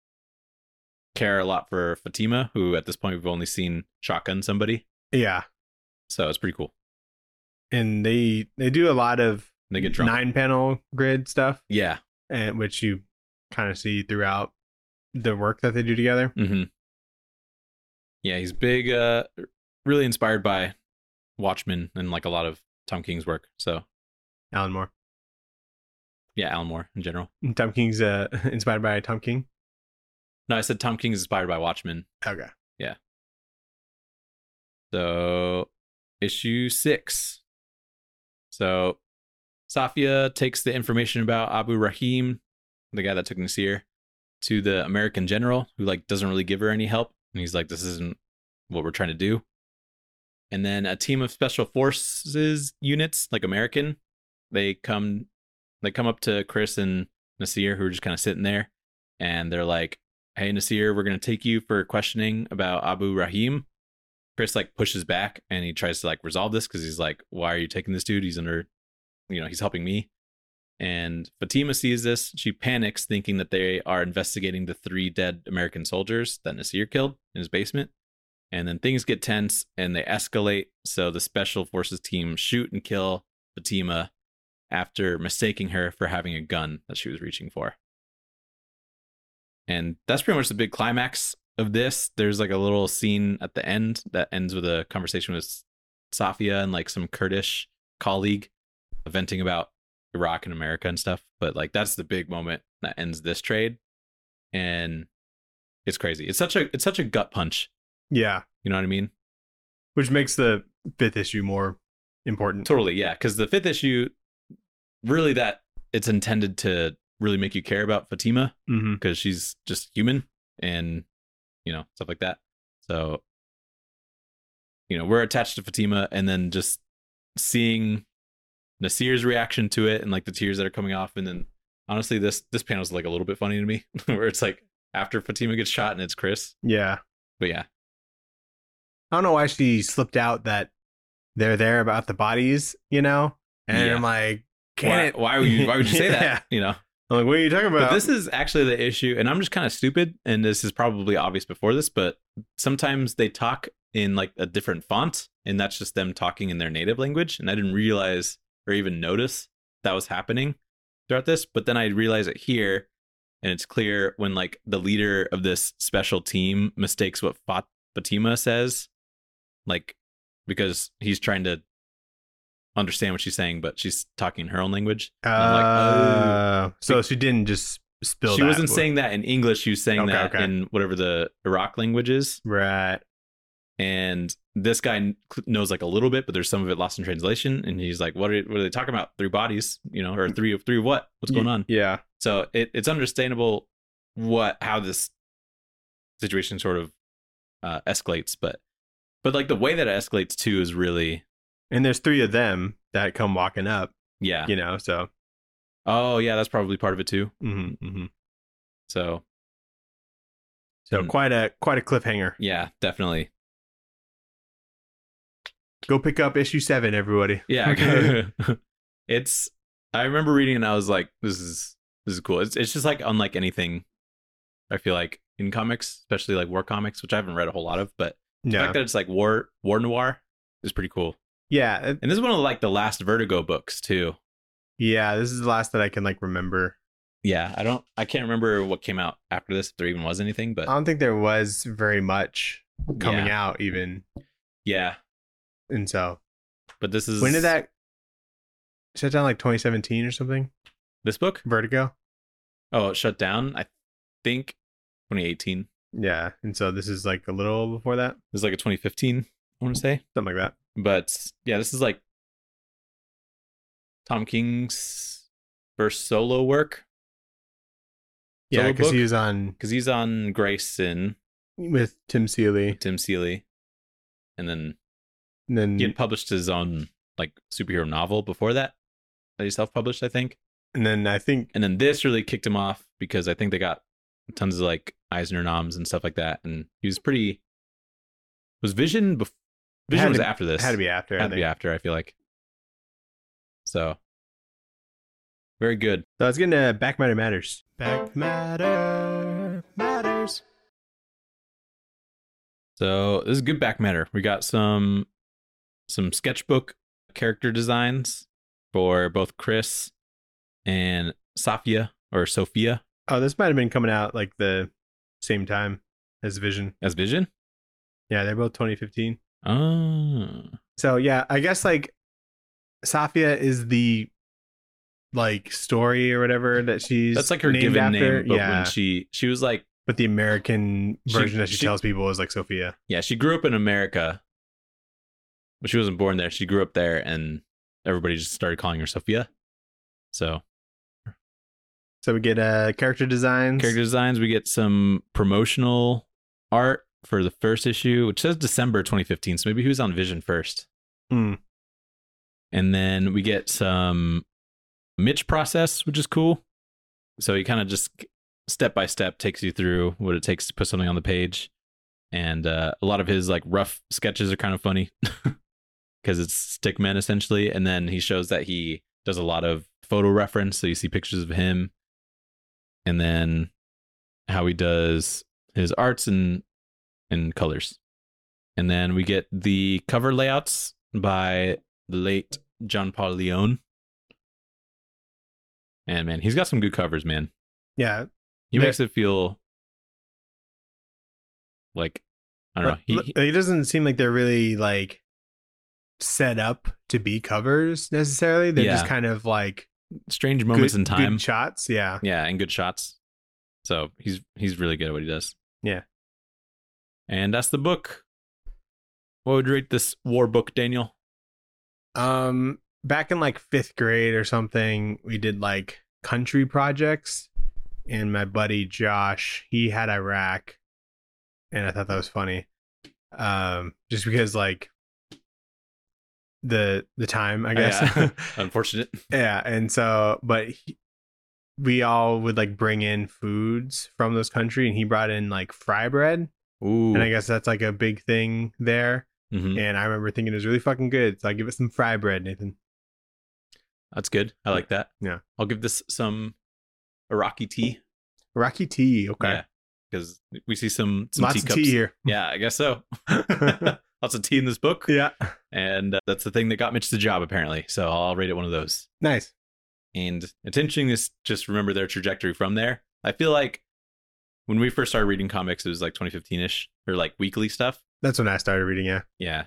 S2: care a lot for Fatima, who at this point we've only seen shotgun somebody.
S1: Yeah.
S2: So it's pretty cool.
S1: And they do a lot of
S2: they get drunk.
S1: 9-panel grid stuff.
S2: Yeah.
S1: And which you kind of see throughout the work that they do together.
S2: Mm-hmm. Yeah, he's big, really inspired by Watchmen and like a lot of Tom King's work. So
S1: Alan Moore.
S2: Yeah, Alan Moore in general.
S1: Tom King's inspired by Tom King?
S2: No, I said Tom King is inspired by Watchmen.
S1: Okay.
S2: Yeah. So issue 6. So Safia takes the information about Abu Rahim, the guy that took Nasir, to the American general, who like doesn't really give her any help. And he's like, this isn't what we're trying to do. And then a team of special forces units, like American, they come up to Chris and Nasir, who are just kind of sitting there, and they're like, "Hey, Nasir, we're gonna take you for questioning about Abu Rahim." Chris like pushes back and he tries to like resolve this because he's like, "Why are you taking this dude? He's under, he's helping me." And Fatima sees this. She panics, thinking that they are investigating the 3 dead American soldiers that Nasir killed in his basement. And then things get tense and they escalate. So the special forces team shoot and kill Fatima after mistaking her for having a gun that she was reaching for. And that's pretty much the big climax of this. There's like a little scene at the end that ends with a conversation with Safia and like some Kurdish colleague venting about Iraq and America and stuff. But like that's the big moment that ends this trade. And it's crazy. It's such a gut punch.
S1: Yeah.
S2: You know what I mean?
S1: Which makes the 5th issue more important.
S2: Totally, yeah. Because the 5th issue, really that it's intended to really make you care about Fatima because she's just human and, stuff like that. So, we're attached to Fatima, and then just seeing Nasir's reaction to it and like the tears that are coming off. And then honestly, this panel's like a little bit funny to me where it's like after Fatima gets shot and it's Chris.
S1: Yeah.
S2: But yeah.
S1: I don't know why she slipped out that they're there about the bodies, And I'm like,
S2: why would you say that?
S1: I'm like, what are you talking about?
S2: But this is actually the issue, and I'm just kind of stupid, and this is probably obvious before this, but sometimes they talk in like a different font, and that's just them talking in their native language, and I didn't realize or even notice that was happening throughout this, but then I realize it here, and it's clear when like the leader of this special team mistakes what Fatima says, like because he's trying to understand what she's saying, but she's talking her own language.
S1: So she didn't just spill.
S2: She wasn't saying that in English. She was saying that in whatever the Iraq language is.
S1: Right.
S2: And this guy knows like a little bit, but there's some of it lost in translation. And he's like, "What are they talking about? 3 bodies? Or three of what? What's going on?"
S1: Yeah.
S2: So it's understandable how this situation sort of escalates, but like the way that it escalates too is really.
S1: And there's 3 of them that come walking up.
S2: Yeah.
S1: So.
S2: Oh, yeah, that's probably part of it too. So
S1: quite a cliffhanger.
S2: Yeah, definitely.
S1: Go pick up issue 7, everybody.
S2: Yeah. I remember reading and I was like, this is cool. It's just like unlike anything I feel like in comics, especially like war comics, which I haven't read a whole lot of, but the fact that it's like war noir is pretty cool.
S1: Yeah.
S2: And this is one of like the last Vertigo books too.
S1: Yeah, this is the last that I can like remember.
S2: Yeah, I can't remember what came out after this, if there even was anything, but
S1: I don't think there was very much coming out even.
S2: Yeah.
S1: And so.
S2: But this is.
S1: When did that shut down, like 2017 or something?
S2: This book?
S1: Vertigo?
S2: Oh, it shut down? I think 2018.
S1: Yeah, and so this is like a little before that?
S2: This is like a 2015, I want to say.
S1: Something like that.
S2: But yeah, this is like Tom King's solo work.
S1: Yeah, because he's
S2: on Grayson
S1: with Tim Seeley,
S2: and then he had published his own like superhero novel before that he self-published, I think.
S1: And then
S2: this really kicked him off because I think they got tons of like Eisner noms and stuff like that, and he was pretty. Was Vision? Vision was after this.
S1: Had to be after.
S2: I feel like. So. Very good.
S1: So let's get into Back Matter Matters. Back Matter Matters.
S2: So this is good back matter. We got some sketchbook character designs for both Chris and Sophia.
S1: Oh, this might have been coming out like the same time as Vision.
S2: As Vision?
S1: Yeah, they're both 2015.
S2: Oh.
S1: So yeah, I guess like Sophia is the like story or whatever that she's
S2: that's like her
S1: named
S2: given
S1: after.
S2: name, but when she was like,
S1: but the American version that she tells people is like Sophia.
S2: Yeah, she grew up in America, but she wasn't born there. She grew up there, and everybody just started calling her Sophia. So
S1: we get character designs.
S2: We get some promotional art for the first issue, which says December 2015. So maybe he was on Vision first.
S1: Mm.
S2: And then we get some Mitch process, which is cool. So he kind of just step by step takes you through what it takes to put something on the page. And a lot of his like rough sketches are kind of funny because it's stickmen essentially. And then he shows that he does a lot of photo reference. So you see pictures of him, and then how he does his arts and colors. And then we get the cover layouts by the late John Paul Leon. And man, he's got some good covers, man.
S1: Yeah.
S2: He makes it feel like, I don't know.
S1: He doesn't seem like they're really like set up to be covers necessarily. They're just kind of like
S2: strange moments in time.
S1: Good shots. Yeah.
S2: Yeah. And good shots. So he's really good at what he does.
S1: Yeah.
S2: And that's the book. What would you rate this war book, Daniel?
S1: Back in like 5th grade or something, we did like country projects, and my buddy Josh, he had Iraq, and I thought that was funny. Just because like the time, I guess.
S2: Yeah. Unfortunate.
S1: Yeah, and so, but we all would like bring in foods from those country, and he brought in like fry bread.
S2: Ooh.
S1: And I guess that's like a big thing there.
S2: Mm-hmm.
S1: And I remember thinking it was really fucking good. So I give it some fry bread, Nathan.
S2: That's good. I like that.
S1: Yeah.
S2: I'll give this some Iraqi tea.
S1: Iraqi tea. Okay.
S2: Yeah. Because we see some
S1: lots
S2: teacups.
S1: of tea here.
S2: Yeah, I guess so. Lots of tea in this book.
S1: Yeah.
S2: And that's the thing that got Mitch the job, apparently. So I'll rate it one of those.
S1: Nice.
S2: And it's interesting to just remember their trajectory from there. I feel like when we first started reading comics, it was like 2015-ish, or like weekly stuff.
S1: That's when I started reading, yeah.
S2: Yeah.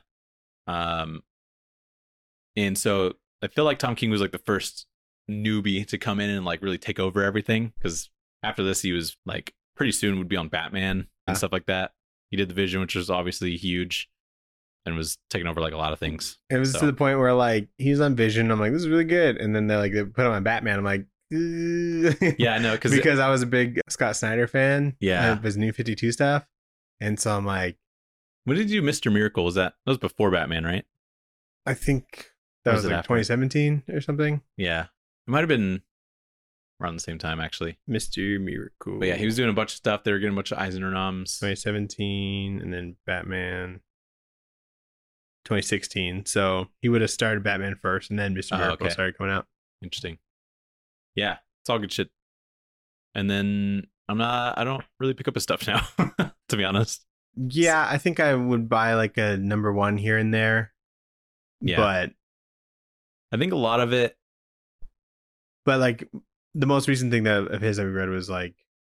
S2: And so I feel like Tom King was like the first newbie to come in and like really take over everything. Because after this, he was like pretty soon would be on Batman and stuff like that. He did the Vision, which was obviously huge, and was taking over like a lot of things.
S1: It was to the point where like he was on Vision. I'm like, this is really good. And then they put him on Batman. I'm like,
S2: yeah, I know.
S1: Because I was a big Scott Snyder fan.
S2: Yeah.
S1: Of his New 52 stuff. And so I'm like,
S2: when did you do Mr. Miracle? That was before Batman, right?
S1: I think that was like after? 2017 or something.
S2: Yeah. It might have been around the same time, actually.
S1: Mr. Miracle.
S2: But yeah, he was doing a bunch of stuff. They were getting a bunch of Eisner noms.
S1: 2017, and then Batman 2016. So he would have started Batman first, and then Mr. Miracle started coming out.
S2: Interesting. Yeah, it's all good shit. And then I don't really pick up his stuff now, to be honest.
S1: Yeah, I think I would buy like a number 1 here and there.
S2: Yeah.
S1: But
S2: I think a lot of it.
S1: But like the most recent thing of his I read was like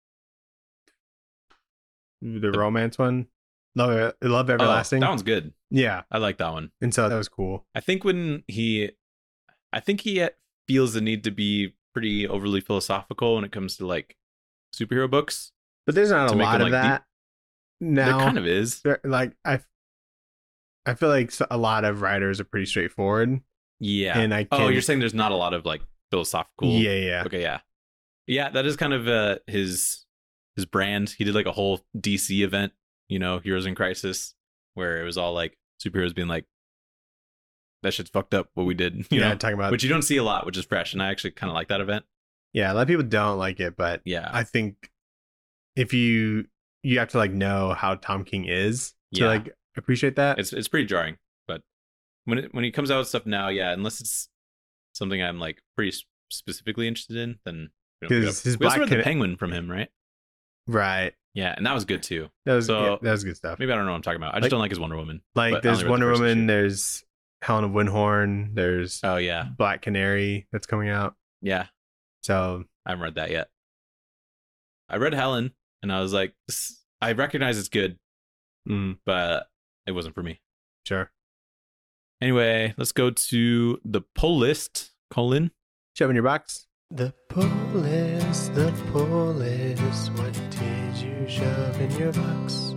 S1: the romance one. Love Everlasting.
S2: That one's good.
S1: Yeah.
S2: I like that one.
S1: And so that was cool.
S2: I think he feels the need to be pretty overly philosophical when it comes to like superhero books.
S1: But there's not a lot of that. Now,
S2: there kind of is.
S1: Like I feel like a lot of writers are pretty straightforward.
S2: Yeah.
S1: And
S2: you're saying there's not a lot of like philosophical.
S1: Yeah.
S2: Okay, yeah. Yeah, that is kind of his brand. He did like a whole DC event, Heroes in Crisis, where it was all like superheroes being like, that shit's fucked up what we did. You know?
S1: Talking about,
S2: which you don't see a lot, which is fresh, and I actually kind of like that event.
S1: Yeah, a lot of people don't like it, but
S2: yeah,
S1: I think if you have to like know how Tom King is to like appreciate that.
S2: It's pretty jarring, but when he comes out with stuff now, yeah, unless it's something I'm like pretty specifically interested in, then we also read the Penguin from him, right?
S1: Right.
S2: Yeah, and that was good too.
S1: That was good stuff.
S2: Maybe I don't know what I'm talking about. I just don't like his Wonder Woman.
S1: Like there's Wonder Woman, there's Helen of Windhorn, there's Black Canary that's coming out.
S2: Yeah.
S1: So
S2: I haven't read that yet. I read Helen and I was like, I recognize it's good, but it wasn't for me.
S1: Sure.
S2: Anyway, let's go to the pull list. Colin.
S1: Shove in your box. The pull list, what did you shove in your box?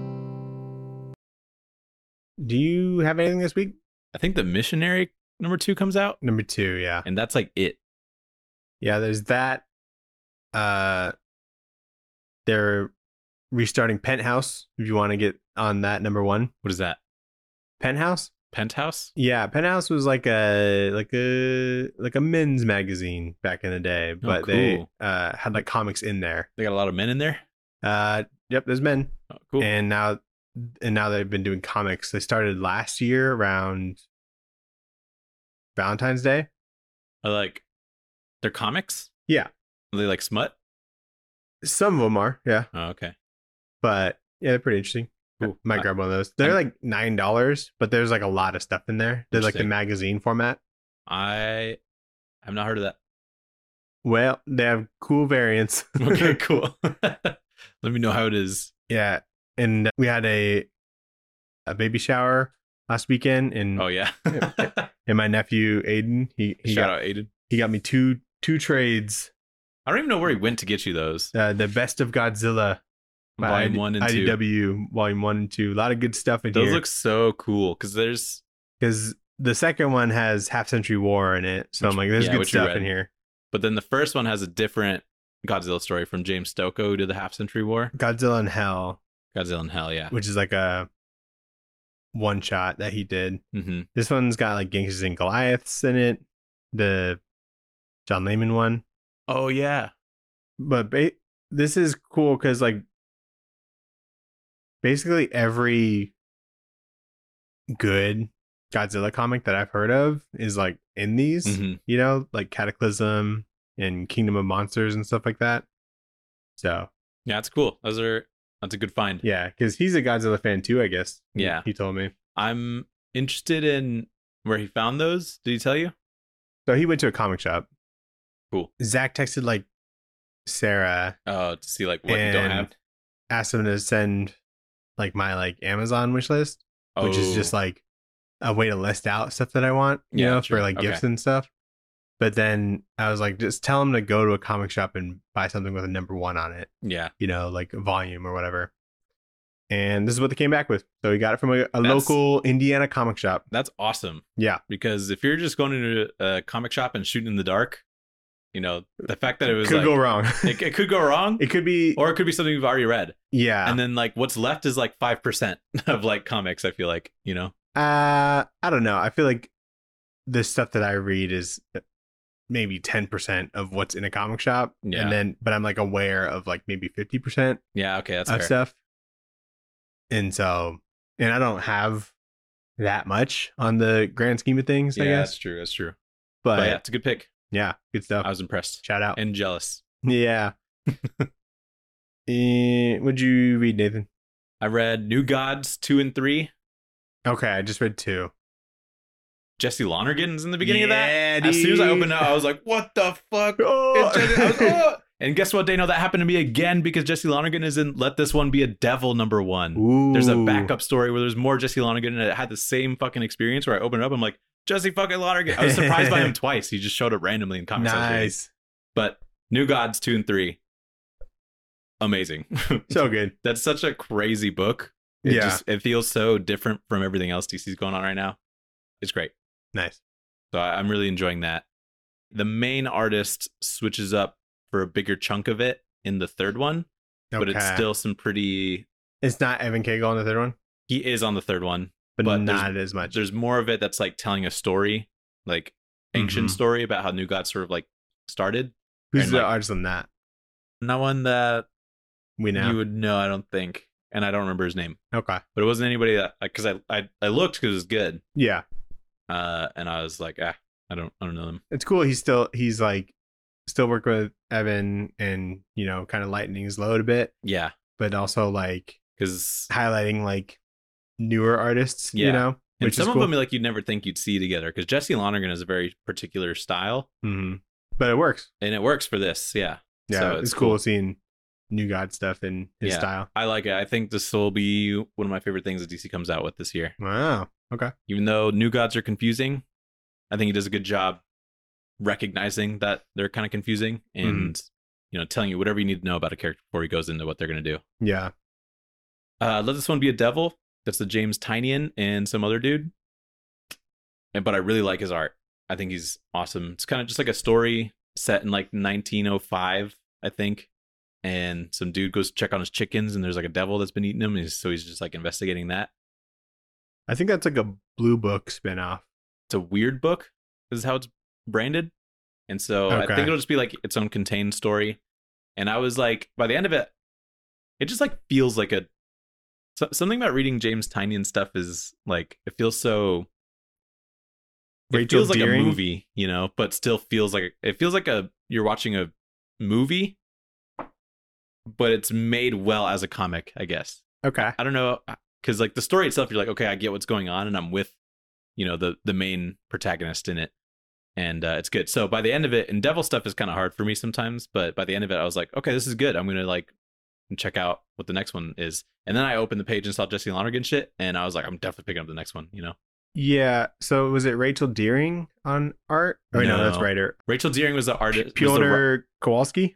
S1: Do you have anything this week?
S2: I think The Missionary #2 comes out.
S1: Number 2, yeah.
S2: And that's like it.
S1: Yeah, there's that. They're restarting Penthouse if you want to get on that number one.
S2: What is that?
S1: Penthouse.
S2: Penthouse?
S1: Yeah, Penthouse was like a men's magazine back in the day, but they
S2: cool.
S1: had like comics in there.
S2: They got a lot of men in there?
S1: Yep, there's men.
S2: Oh, cool.
S1: And now they've been doing comics. They started last year around Valentine's Day.
S2: They're comics?
S1: Yeah.
S2: Are they like smut?
S1: Some of them are, yeah.
S2: Oh, okay.
S1: But yeah, they're pretty interesting.
S2: Cool.
S1: Might grab one of those. They're like $9, but there's like a lot of stuff in there. They're like the
S2: Interesting.
S1: magazine format.
S2: I have not heard of that.
S1: Well, they have cool variants.
S2: Okay, cool. Let me know how it is.
S1: Yeah. And we had a baby shower last weekend, and
S2: Oh yeah.
S1: and my nephew Aiden, he
S2: Shout out Aiden.
S1: he got me two trades.
S2: I don't even know where he went to get you those.
S1: The Best of Godzilla, by
S2: Volume 1 and 2.
S1: IDW Volume 1 and 2. A lot of good stuff in
S2: Those
S1: here.
S2: look so cool because
S1: The second one has Half Century War in it, so I'm like, there's good
S2: which you
S1: stuff
S2: read.
S1: in here.
S2: but then the first one has a different Godzilla story from James Stokoe, who did the Half Century War.
S1: Godzilla in Hell,
S2: Godzilla in Hell, yeah.
S1: which is like a one shot that he did.
S2: Mm-hmm.
S1: This one's got like Gangsters and Goliaths in it, the John Layman one.
S2: Oh yeah.
S1: But this is cool because like basically every good Godzilla comic that I've heard of is like in these,
S2: Mm-hmm.
S1: you know, like Cataclysm and Kingdom of Monsters and stuff like that. So
S2: Yeah, it's cool. That's a good find.
S1: yeah, because he's a Godzilla fan too, I guess.
S2: Yeah.
S1: He told me.
S2: I'm interested in where he found those. Did he tell you?
S1: So he went to a comic shop.
S2: Cool.
S1: Zach texted like Sarah,
S2: Oh, to see like what you don't
S1: And-
S2: have.
S1: asked him to send like my like Amazon wish list, which is just like a way to list out stuff that I want, you
S2: Yeah,
S1: know,
S2: sure.
S1: for like gifts
S2: Okay.
S1: and stuff. But then I was like, just tell him to go to a comic shop and buy something with a number 1 on it,
S2: Yeah.
S1: you know, like a volume or whatever. And this is what they came back with. So he got it from a local Indiana comic shop.
S2: That's awesome.
S1: Yeah.
S2: Because if you're just going into a comic shop and shooting in the dark, you know, the fact that it was
S1: Could
S2: like,
S1: go wrong.
S2: it could go wrong,
S1: It could be,
S2: or it could be something you've already read.
S1: yeah.
S2: And then like what's left is like 5% of like comics, I feel like, you know?
S1: I don't know. I feel like the stuff that I read is maybe 10% of what's in a comic shop.
S2: Yeah.
S1: And then, but I'm like aware of like maybe 50%
S2: Yeah, okay, that's
S1: of
S2: fair.
S1: stuff. And so, and I don't have that much on the grand scheme of things, I
S2: Yeah,
S1: guess.
S2: that's true. That's true.
S1: But
S2: But yeah, it's a good pick.
S1: yeah, good stuff.
S2: I was impressed
S1: Shout out.
S2: and jealous.
S1: Yeah. Would you read, Nathan?
S2: I read New Gods 2 and 3.
S1: Okay, I just read 2.
S2: Jesse Lonergan's in the beginning of
S1: Yeah,
S2: that. As soon as I
S1: dude.
S2: opened it, I was like, what the fuck?
S1: Oh.
S2: And guess what, Dano? That happened to me again because Jesse Lonergan is in Let This One Be a Devil #1.
S1: Ooh.
S2: There's a backup story where there's more Jesse Lonergan, and it had the same fucking experience where I opened it up. I'm like, Jesse fucking Lonergan. I was surprised by him twice. He just showed up randomly in Comics Illustrated.
S1: Nice.
S2: But New Gods 2 and 3, amazing.
S1: So good.
S2: That's such a crazy book. It feels so different from everything else DC's going on right now. It's great.
S1: Nice.
S2: So I'm really enjoying that. The main artist switches up for a bigger chunk of it in the third one, but it's
S1: Okay.
S2: still some pretty.
S1: It's not Evan Cagle on the third one,
S2: He is on the third one,
S1: but
S2: But
S1: not as much.
S2: there's more of it that's like telling a story, like ancient
S1: Mhm.
S2: story about how New God sort of like started.
S1: Who's
S2: and,
S1: the
S2: like,
S1: artist on that?
S2: Not one that
S1: We know.
S2: you would know, I don't think, and I don't remember his name,
S1: Okay.
S2: but it wasn't anybody that because I looked because it was good,
S1: Yeah.
S2: and I was like, I don't know them.
S1: It's cool. He's like still working with Evan and, you know, kind of lightening his load a bit,
S2: Yeah,
S1: but also like
S2: because
S1: highlighting like newer artists,
S2: Yeah.
S1: you know,
S2: and
S1: which
S2: some
S1: is
S2: of
S1: cool.
S2: them like you'd never think you'd see together because Jesse Lonergan has a very particular style,
S1: hmm But it works.
S2: and it works for this. Yeah,
S1: Yeah.
S2: So
S1: it's cool seeing New God stuff in his
S2: Yeah.
S1: style.
S2: I like it. I think this will be one of my favorite things that DC comes out with this year.
S1: Wow. Okay.
S2: Even though New Gods are confusing, I think he does a good job recognizing that they're kind of confusing and you know telling you whatever you need to know about a character before he goes into what they're going to do.
S1: Yeah.
S2: Let This One Be a Devil. That's the James Tynion and some other dude. But I really like his art. I think he's awesome. It's kind of just like a story set in like 1905, I think. and some dude goes to check on his chickens, and there's like a devil that's been eating them, so he's just like investigating that.
S1: I think that's like a Blue Book spinoff.
S2: It's a weird book. This is how it's branded, and so I
S1: Okay.
S2: think it'll just be like its own contained story. And I was like, by the end of it, it just like feels like something about reading James Tynion stuff is like it feels so. It
S1: Rachel
S2: feels like
S1: Deering?
S2: a movie, you know, but still feels like you're watching a movie, but it's made well as a comic, I guess.
S1: Okay.
S2: I don't know, because like the story itself, you're like, okay, I get what's going on, and I'm with, you know, the main protagonist in it, and it's good. So by the end of it, and devil stuff is kind of hard for me sometimes, but by the end of it, I was like, okay, this is good. I'm gonna like check out what the next one is, and then I opened the page and saw Jesse Lonergan shit, and I was like, I'm definitely picking up the next one, you know.
S1: Yeah. So was it Rachel Deering on art? Oh no, that's
S2: No.
S1: writer.
S2: Rachel Deering was the artist.
S1: Piotr Kowalski.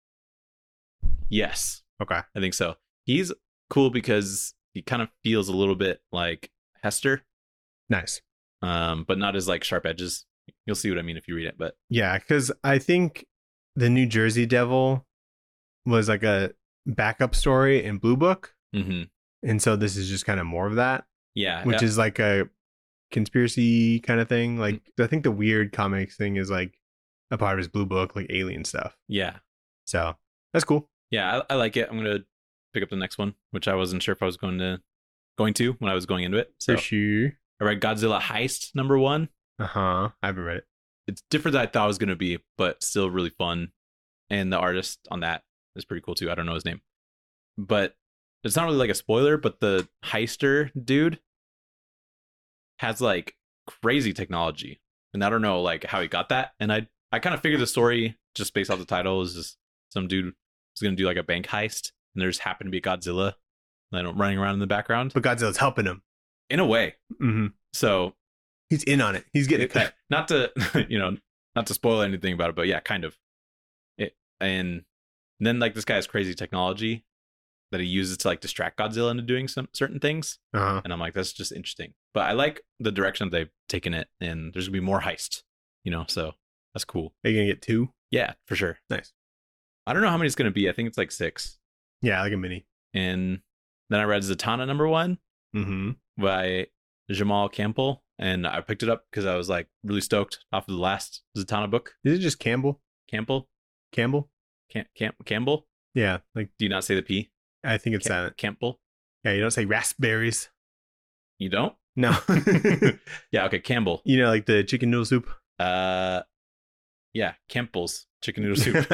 S2: Yes,
S1: Okay.
S2: I think so. He's cool because he kind of feels a little bit like Hester,
S1: Nice.
S2: but not as like sharp edges. You'll see what I mean if you read it. But
S1: Yeah, because I think the New Jersey Devil was like a backup story in Blue Book,
S2: mhm.
S1: and so this is just kind of more of that,
S2: Yeah,
S1: which is like a conspiracy kind of thing. Like I think the weird comics thing is like a part of his Blue Book, like alien stuff.
S2: yeah,
S1: So that's cool.
S2: yeah. I like it. I'm gonna pick up the next one, which I wasn't sure if I was going to when I was going into it. So
S1: For sure.
S2: I read Godzilla Heist #1.
S1: I haven't read it.
S2: It's different than I thought it was gonna be, but still really fun. And the artist on that is pretty cool too. I don't know his name, but it's not really like a spoiler. But the heister dude has like crazy technology, and I don't know like how he got that. And I kind of figured the story just based off the title is just some dude was gonna do like a bank heist, and there's happened to be Godzilla running around in the background
S1: But Godzilla's helping him.
S2: in a way.
S1: Mm-hmm.
S2: So
S1: He's in on it. He's getting cut.
S2: not to not to spoil anything about it, but yeah, kind of. And then like this guy has crazy technology that he uses to like distract Godzilla into doing some certain things.
S1: Uh-huh.
S2: And I'm like, that's just interesting. But I like the direction they've taken it, and there's gonna be more heist, you know, so that's cool.
S1: Are you gonna get 2?
S2: Yeah, for sure.
S1: Nice.
S2: I don't know how many it's gonna be. I think it's like 6.
S1: Yeah, like a mini.
S2: And then I read Zatanna #1
S1: Mm-hmm.
S2: by Jamal Campbell, and I picked it up because I was like really stoked off of the last Zatanna book.
S1: Is it just Campbell?
S2: Campbell? Campbell?
S1: Yeah, like
S2: Do you not say the P?
S1: I think it's silent.
S2: Campbell?
S1: Yeah, you don't say raspberries.
S2: You don't?
S1: No.
S2: Yeah, okay, Campbell.
S1: You know, like the chicken noodle soup.
S2: Yeah, Campbell's chicken noodle soup.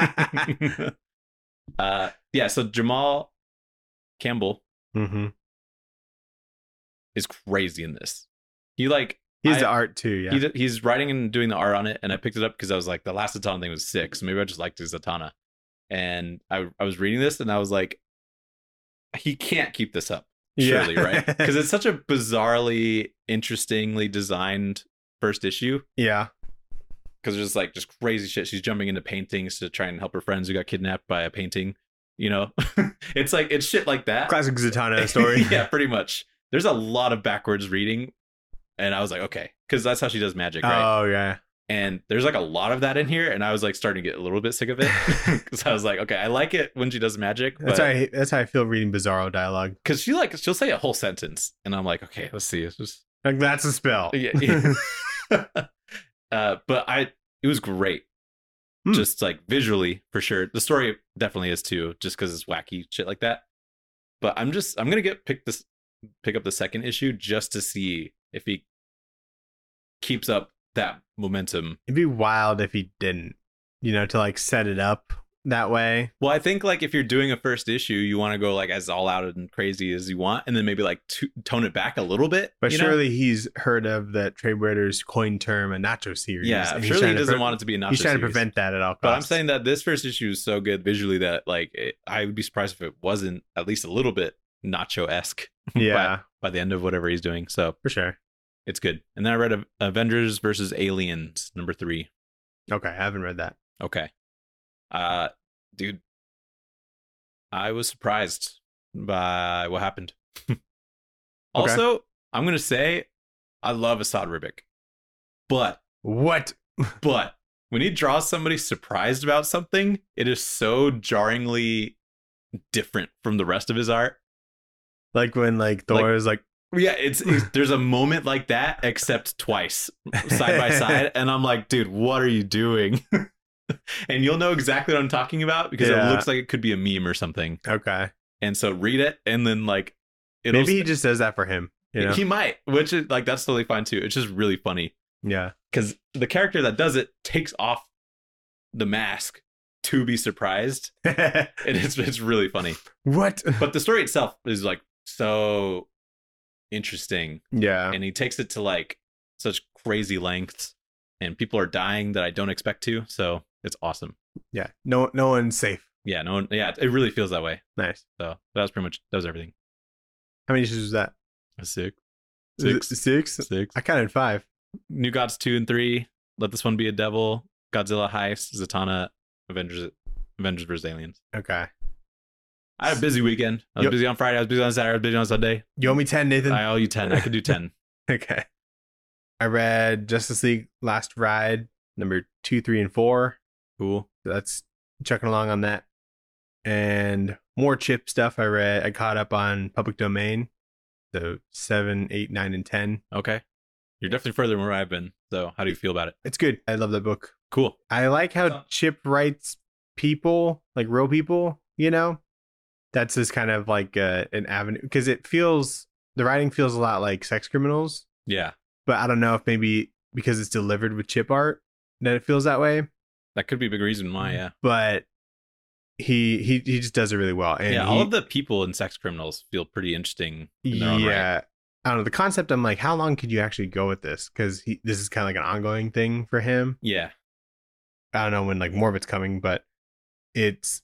S2: Yeah, so Jamal Campbell
S1: Mm-hmm.
S2: is crazy in this. He like
S1: He's the art too. Yeah.
S2: he's writing and doing the art on it, and I picked it up because I was like, the last Zatanna thing was sick, so maybe I just liked his Zatanna. And I was reading this, and I was like, he can't keep this up, surely, right? Because it's such a bizarrely, interestingly designed first issue.
S1: Yeah.
S2: Because there's like just crazy shit. She's jumping into paintings to try and help her friends who got kidnapped by a painting. You know, it's like it's shit like that.
S1: Classic Zatanna story.
S2: Yeah, pretty much. There's a lot of backwards reading, and I was like, okay, because that's how she does magic, right?
S1: Oh yeah.
S2: And there's like a lot of that in here, and I was like starting to get a little bit sick of it because I was like, okay, I like it when she does magic,
S1: That's how I feel reading Bizarro dialogue.
S2: because she'll say a whole sentence, and I'm like, okay, let's see, it's just
S1: Like that's a spell.
S2: yeah. But it was great.
S1: Hmm.
S2: Just like visually for sure. The story definitely is too, just because it's wacky shit like that. But I'm gonna pick up the second issue just to see if he keeps up that momentum.
S1: It'd be wild if he didn't. You know, to like set it up that way.
S2: Well, I think like if you're doing a first issue, you want to go like as all out and crazy as you want, and then maybe like tone it back a little bit.
S1: But
S2: you know?
S1: surely he's heard of the Trade Raiders coined term a nacho series.
S2: Yeah,
S1: and he's
S2: surely he
S1: trying to
S2: doesn't want it to be a nacho
S1: He's trying to
S2: series.
S1: prevent that at all costs.
S2: But I'm saying that this first issue is so good visually that like I would be surprised if it wasn't at least a little bit nacho-esque.
S1: Yeah,
S2: by the end of whatever he's doing. So
S1: for sure.
S2: it's good. And then I read Avengers versus Aliens #3.
S1: Okay, I haven't read that.
S2: Okay. Dude, I was surprised by what happened. Also, I'm going to say I love Assad Ribic. But
S1: What?
S2: when he draws somebody surprised about something, it is so jarringly different from the rest of his art.
S1: Like when like Thor is like,
S2: Yeah, it's there's a moment like that, except twice side by side, and I'm like, dude, what are you doing? And you'll know exactly what I'm talking about because it looks like it could be a meme or something.
S1: Okay.
S2: And so read it, and then like,
S1: maybe he just does that for him. You know?
S2: He might, which is like that's totally fine too. It's just really funny.
S1: Yeah,
S2: because the character that does it takes off the mask to be surprised, and it's really funny.
S1: What?
S2: But the story itself is like so interesting.
S1: Yeah,
S2: and he takes it to like such crazy lengths, and people are dying that I don't expect to. So it's awesome.
S1: Yeah, no one's safe.
S2: Yeah, no one. Yeah, it really feels that way.
S1: Nice.
S2: So that was everything.
S1: How many issues was that?
S2: Six.
S1: I counted 5.
S2: New Gods 2 and 3. Let This One Be a Devil. Godzilla Heist. Zatanna. Avengers vs. Aliens.
S1: Okay.
S2: I had a busy weekend. I was busy on Friday. I was busy on Saturday. I was busy on Sunday.
S1: You owe me 10, Nathan.
S2: I owe you 10. I could do 10.
S1: Okay. I read Justice League Last Ride, number 2, 3, and 4.
S2: Cool.
S1: That's chucking along on that. And more Chip stuff I read. I caught up on Public Domain. So 7, 8, 9, and 10.
S2: Okay. You're definitely further than where I've been. So how do you feel about it?
S1: It's good. I love that book.
S2: Cool.
S1: I like how Chip writes people, like real people, you know? That's just kind of like an avenue. Because the writing feels a lot like Sex Criminals.
S2: Yeah.
S1: But I don't know if maybe because it's delivered with Chip art that it feels that way.
S2: That could be a big reason why, yeah.
S1: But he just does it really well. And
S2: yeah, all of the people in Sex Criminals feel pretty interesting in their own right.
S1: I don't know. The concept, I'm like, how long could you actually go with this? Because this is kind of like an ongoing thing for him.
S2: Yeah.
S1: I don't know when like more of it's coming, but it's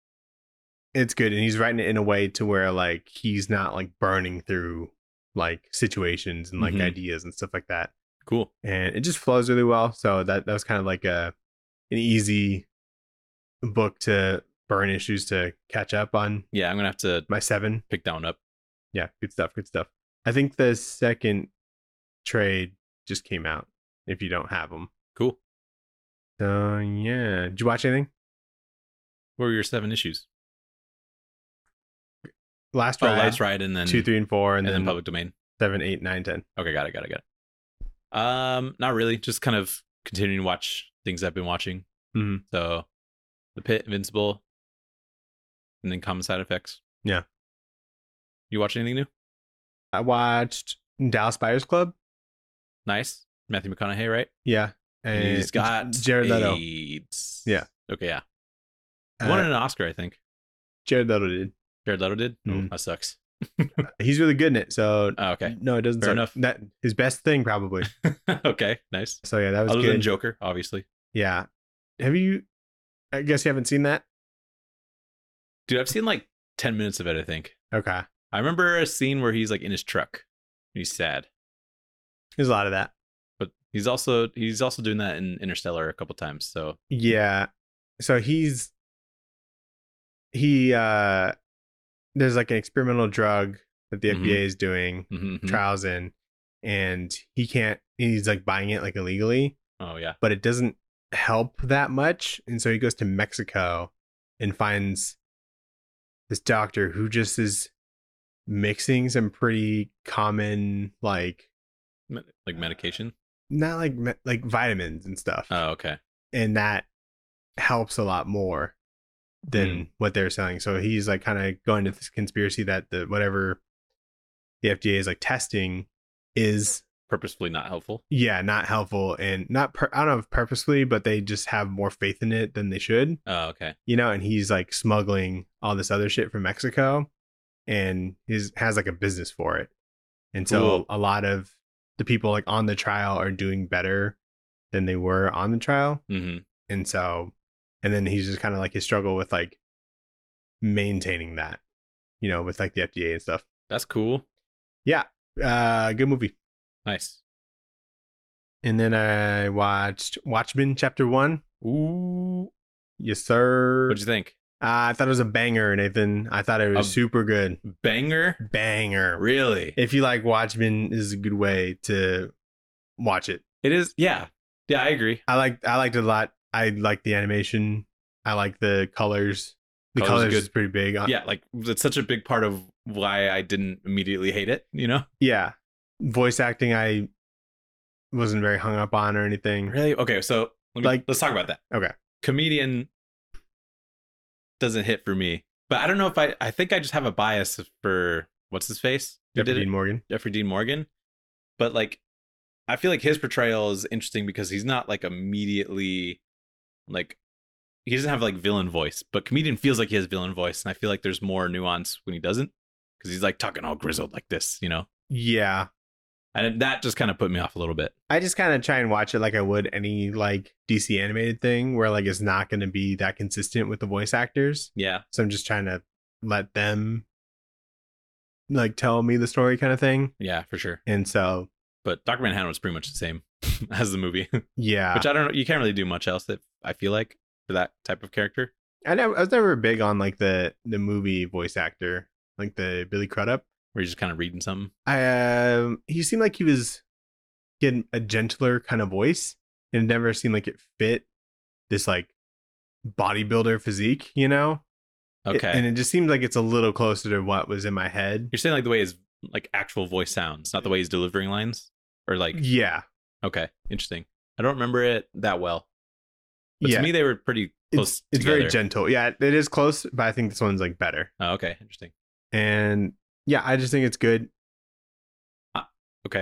S1: good. And he's writing it in a way to where like he's not like burning through like situations and like ideas and stuff like that.
S2: Cool.
S1: And it just flows really well. So that was kind of like an easy book to burn issues to catch up on.
S2: Yeah, I'm gonna have to
S1: my 7.
S2: Pick that one up.
S1: Yeah, good stuff. I think the second trade just came out if you don't have them.
S2: Cool.
S1: So yeah, did you watch anything?
S2: What were your 7 issues?
S1: Last Ride,
S2: and then
S1: 2, 3, and 4, and then
S2: Public Domain.
S1: 7, 8, 9, 10.
S2: Okay, got it. Not really. Just kind of continuing to watch things I've been watching.
S1: Mm-hmm.
S2: So, The Pit, Invincible, and then Common Side Effects.
S1: Yeah.
S2: You watch anything new?
S1: I watched Dallas Buyers Club.
S2: Nice. Matthew McConaughey, right?
S1: Yeah.
S2: And he's got
S1: Jared Leto.
S2: AIDS.
S1: Yeah.
S2: Okay, yeah. He won an Oscar, I think.
S1: Jared Leto did.
S2: Jared Leto did?
S1: Mm-hmm.
S2: Oh, that sucks.
S1: He's really good in it. So
S2: okay.
S1: No, it doesn't.
S2: Fair enough.
S1: That his best thing probably.
S2: Okay, nice.
S1: So yeah, that was
S2: Other
S1: good.
S2: than Joker, obviously.
S1: Yeah. Have you? I guess you haven't seen that.
S2: Dude, I've seen like 10 minutes of it, I think.
S1: Okay.
S2: I remember a scene where he's like in his truck. He's sad.
S1: There's a lot of that.
S2: But he's also doing that in Interstellar a couple times. So
S1: yeah. So there's like an experimental drug that the FDA is doing trials in, and he's like buying it like illegally.
S2: Oh yeah.
S1: But it doesn't help that much. And so he goes to Mexico and finds this doctor who just is mixing some pretty common like
S2: medication,
S1: not like vitamins and stuff.
S2: Oh, okay.
S1: And that helps a lot more than what they're selling. So he's like kind of going to this conspiracy that whatever the FDA is like testing is
S2: purposefully not helpful.
S1: Yeah, not helpful, and not I don't know if purposefully, but they just have more faith in it than they should.
S2: Oh, okay.
S1: You know, and he's like smuggling all this other shit from Mexico, and has like a business for it. And so a lot of the people like on the trial are doing better than they were on the trial.
S2: Mm-hmm.
S1: And so, and then he's just kind of like his struggle with like maintaining that, you know, with like the FDA and stuff.
S2: That's cool.
S1: Yeah. Good movie.
S2: Nice.
S1: And then I watched Watchmen Chapter 1.
S2: Ooh.
S1: Yes, sir.
S2: What'd you think?
S1: I thought it was a banger, Nathan. I thought it was super good.
S2: Banger?
S1: Banger.
S2: Really?
S1: If you like Watchmen, this is a good way to watch it.
S2: It is, yeah. Yeah, I agree.
S1: I liked it a lot. I like the animation. I like the colors. The
S2: Colors are
S1: colors
S2: good.
S1: is pretty big.
S2: Yeah, like it's such a big part of why I didn't immediately hate it, you know?
S1: Yeah. Voice acting I wasn't very hung up on or anything.
S2: Really? Okay, so let's talk about that.
S1: Okay.
S2: Comedian doesn't hit for me. But I don't know if I think I just have a bias for what's his face?
S1: Jeffrey Dean Morgan.
S2: Jeffrey Dean Morgan. But like I feel like his portrayal is interesting because he's not like immediately like he doesn't have like villain voice, but comedian feels like he has villain voice, and I feel like there's more nuance when he doesn't because he's like talking all grizzled like this, you know?
S1: Yeah.
S2: And that just kind of put me off a little bit.
S1: I just kind of try and watch it like I would any like DC animated thing where like it's not going to be that consistent with the voice actors.
S2: Yeah.
S1: So I'm just trying to let them like tell me the story kind of thing.
S2: Yeah, for sure.
S1: And so,
S2: but Dr. Manhattan was pretty much the same as the movie.
S1: Yeah.
S2: Which I don't know. You can't really do much else that I feel like for that type of character.
S1: I was never big on like the movie voice actor, like the Billy Crudup.
S2: Where you're just kind of reading something.
S1: He seemed like he was getting a gentler kind of voice, and it never seemed like it fit this like bodybuilder physique, you know?
S2: Okay.
S1: And it just seems like it's a little closer to what was in my head.
S2: You're saying like the way his like actual voice sounds, not the way he's delivering lines, or like
S1: yeah.
S2: Okay, interesting. I don't remember it that well. But
S1: yeah.
S2: To me, they were pretty close.
S1: It's very gentle. Yeah, it is close, but I think this one's like better.
S2: Oh, okay, interesting.
S1: And yeah, I just think it's good.
S2: Okay.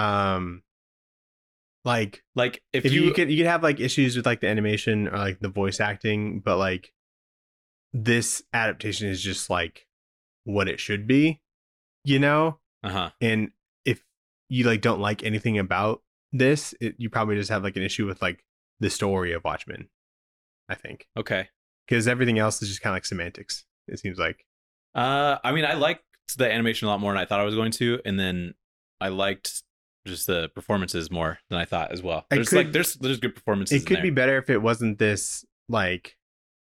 S1: Like
S2: if
S1: you could have like issues with like the animation or like the voice acting, but like this adaptation is just like what it should be, you know?
S2: Uh-huh.
S1: And if you like don't like anything about this, you probably just have like an issue with like the story of Watchmen, I think.
S2: Okay.
S1: Because everything else is just kind of like semantics, it seems like.
S2: I mean, I liked the animation a lot more than I thought I was going to, and then I liked just the performances more than I thought as well. There's good performances.
S1: It could be better if it wasn't this like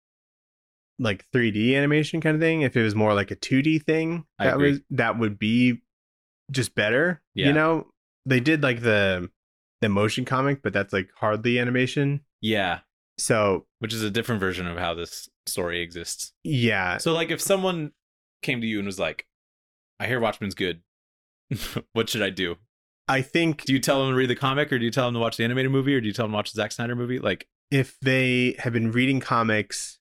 S1: 3D animation kind of thing. If it was more like a 2D thing, that would be just better. Yeah. You know, they did like the motion comic, but that's like hardly animation.
S2: Yeah.
S1: So,
S2: which is a different version of how this story exists.
S1: Yeah.
S2: So like if someone came to you and was like, I hear Watchmen's good. What should I do?
S1: I think...
S2: Do you tell them to read the comic, or do you tell them to watch the animated movie, or do you tell them to watch the Zack Snyder movie? Like,
S1: if they have been reading comics,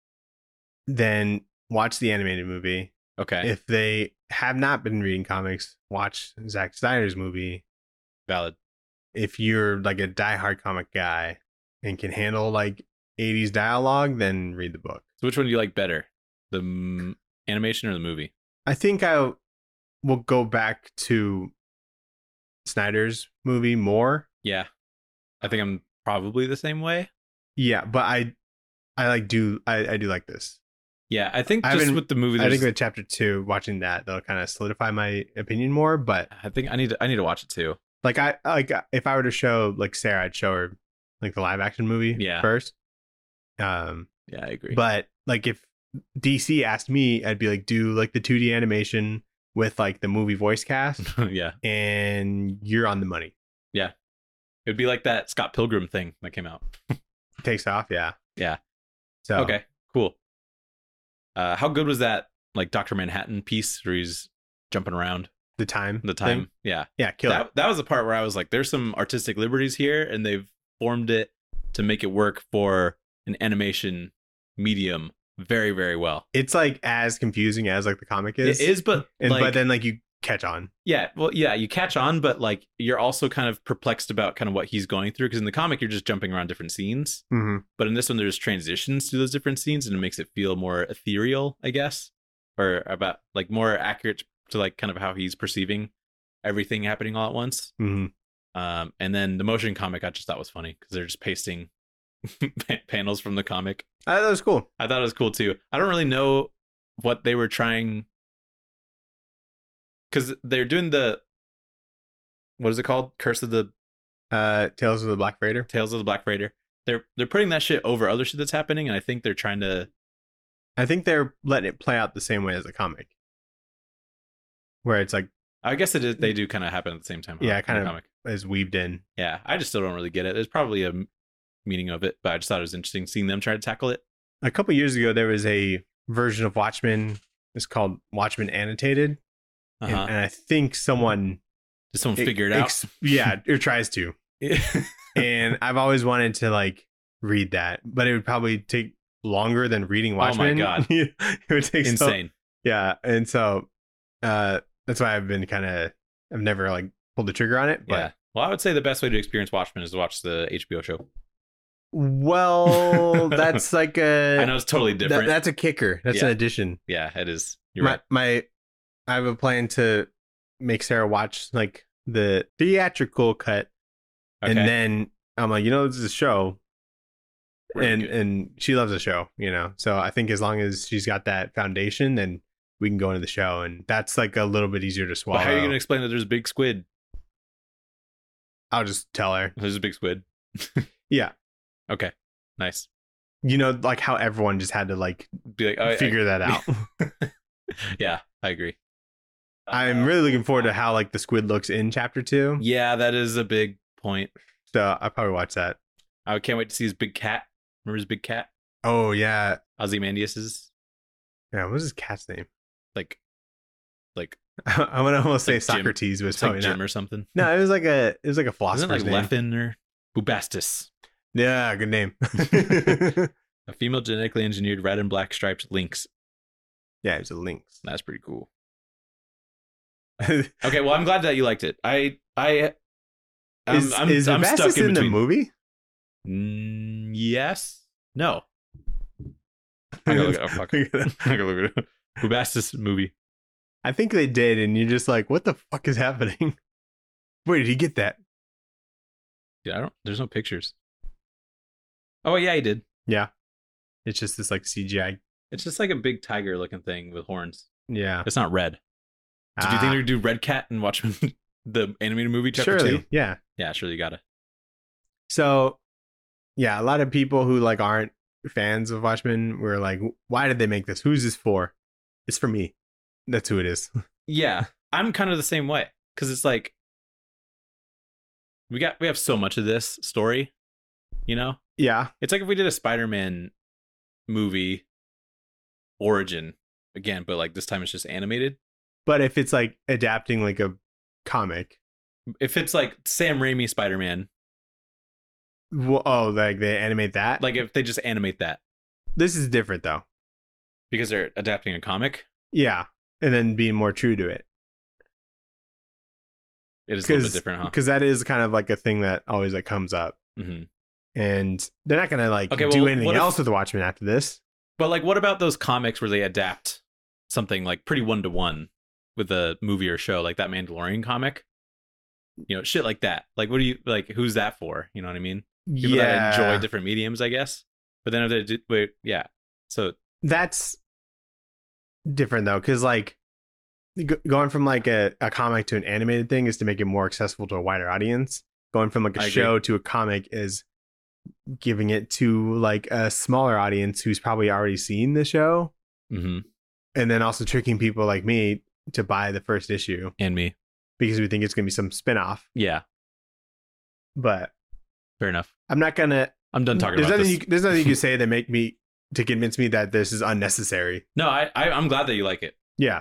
S1: then watch the animated movie.
S2: Okay.
S1: If they have not been reading comics, watch Zack Snyder's movie.
S2: Valid.
S1: If you're like a diehard comic guy and can handle like 80s dialogue, then read the book.
S2: So which one do you like better? The animation or the movie?
S1: I think I will go back to Snyder's movie more.
S2: Yeah. I think I'm probably the same way.
S1: Yeah, but I do like this.
S2: Yeah, I think with the movie,
S1: I think with chapter 2, watching that, that'll kind of solidify my opinion more. But
S2: I think I need to watch it too.
S1: Like if I were to show like Sarah, I'd show her like the live action movie first.
S2: Yeah, I agree.
S1: But like if DC asked me, I'd be like, do like the 2D animation with like the movie voice cast.
S2: Yeah.
S1: And you're on the money.
S2: Yeah. It would be like that Scott Pilgrim thing that came out.
S1: Takes off, yeah.
S2: Yeah.
S1: So
S2: okay, cool. How good was that like Dr. Manhattan piece where he's jumping around?
S1: The time
S2: thing? Yeah.
S1: Yeah, kill it.
S2: That was the part where I was like, there's some artistic liberties here, and they've formed it to make it work for an animation medium very, very well.
S1: It's like as confusing as like the comic is.
S2: It is, but
S1: then like you catch on.
S2: Yeah, well, yeah, you catch on, but like you're also kind of perplexed about kind of what he's going through, because in the comic you're just jumping around different scenes, but in this one there's transitions to those different scenes, and it makes it feel more ethereal, I guess, or about like more accurate to like kind of how he's perceiving everything happening all at once. And then the motion comic I just thought was funny because they're just pasting panels from the comic.
S1: That was cool.
S2: I thought it was cool too. I don't really know what they were trying, because they're doing what is it called? Curse of the
S1: Tales of the Black Freighter.
S2: Tales of the Black Freighter. They're putting that shit over other shit that's happening, and I think they're trying to.
S1: I think they're letting it play out the same way as the comic, where it's like.
S2: I guess it is. They do kind of happen at the same time.
S1: Yeah, kind of.
S2: Comic.
S1: as weaved in.
S2: Yeah, I just still don't really get it. There's probably a meaning of it, but I just thought it was interesting seeing them try to tackle it.
S1: A couple years ago, there was a version of Watchmen. It's called Watchmen Annotated, and I think someone
S2: Did someone figure it out?
S1: Yeah, or tries to. And I've always wanted to like read that, but it would probably take longer than reading Watchmen.
S2: Oh my god,
S1: it would take
S2: insane.
S1: Yeah, and so that's why I've never like pulled the trigger on it. But
S2: Yeah. Well, I would say the best way to experience Watchmen is to watch the HBO show.
S1: well, that's like
S2: I know it's totally different.
S1: that's a kicker. That's
S2: Yeah.
S1: an addition.
S2: Yeah, it is. You're right.
S1: I have a plan to make Sarah watch like the theatrical cut,
S2: Okay.
S1: and then I'm like, this is a show,
S2: Really good.
S1: and she loves the show, So I think as long as she's got that foundation, then we can go into the show, and that's like a little bit easier to swallow.
S2: Well, how are you going to explain that there's a big squid?
S1: I'll just tell her.
S2: There's a big squid.
S1: Yeah,
S2: Okay. Nice.
S1: like how everyone just had to like
S2: Be like,
S1: figure that out.
S2: Yeah, I agree.
S1: I'm really looking forward to how like the squid looks in chapter 2.
S2: Yeah, that is a big point.
S1: So I'll probably watch that.
S2: I can't wait to see his big cat. Remember his big cat?
S1: Oh yeah.
S2: Ozymandias's?
S1: Yeah, what's his cat's name?
S2: Like
S1: I want to almost say
S2: Like Jim.
S1: Socrates, but it's
S2: it's like
S1: probably
S2: Jim
S1: not.
S2: or something.
S1: No, it was like a
S2: Isn't it
S1: philosopher's
S2: like
S1: name.
S2: Leffen or Bubastis?
S1: Yeah, good name.
S2: A female genetically engineered red and black striped lynx.
S1: Yeah, it was a lynx.
S2: That's pretty cool. Okay, well, I'm glad that you liked it. I'm
S1: Is
S2: stuck
S1: Bubastis
S2: in
S1: in the
S2: between.
S1: movie?
S2: Yes. No. I gotta look it up. Fuck. I gotta look it up. Bubastis movie.
S1: I think they did, and you're just like, what the fuck is happening? Where did he get that?
S2: Yeah, there's no pictures. Oh yeah, he did.
S1: Yeah. It's just this like CGI.
S2: It's just like a big tiger looking thing with horns.
S1: Yeah.
S2: It's not red. Did you think they're gonna do Red Cat and watch the animated movie chapter
S1: surely,
S2: 2?
S1: yeah.
S2: Yeah, surely you gotta.
S1: So, yeah, a lot of people who like aren't fans of Watchmen were like, why did they make this? Who's this for? It's for me. That's who it is.
S2: Yeah, I'm kind of the same way because it's like we have so much of this story,
S1: Yeah.
S2: It's like if we did a Spider-Man movie origin again, but like this time it's just animated.
S1: But if it's like adapting like a comic,
S2: If it's like Sam Raimi Spider-Man,
S1: like they animate that?
S2: like if they just animate that
S1: This is different though.
S2: because they're adapting a comic,
S1: Yeah. And then being more true to it.
S2: it is a little bit different, huh?
S1: Because that is kind of like a thing that always like comes up.
S2: Mm-hmm.
S1: And they're not going to like
S2: Okay,
S1: do
S2: well,
S1: anything
S2: what if-
S1: else with the Watchmen after this.
S2: But like, what about those comics where they adapt something like pretty 1-to-1 with a movie or show, like that Mandalorian comic? Shit like that. Like, what do you like? Who's that for? You know what I mean? People that enjoy different mediums, I guess. But then if they do, yeah. So
S1: That's different though, because like going from like a comic to an animated thing is to make it more accessible to a wider audience. Going from like a
S2: I
S1: show
S2: agree.
S1: to a comic is giving it to like a smaller audience who's probably already seen the show,
S2: mm-hmm.
S1: and then also tricking people like me to buy the first issue
S2: And me,
S1: because we think it's going to be some spin-off.
S2: yeah,
S1: But
S2: fair enough.
S1: I'm not gonna.
S2: I'm done talking
S1: There's
S2: about
S1: nothing.
S2: this.
S1: There's nothing you can say to convince me that this is unnecessary.
S2: No, I'm glad that you like it.
S1: Yeah,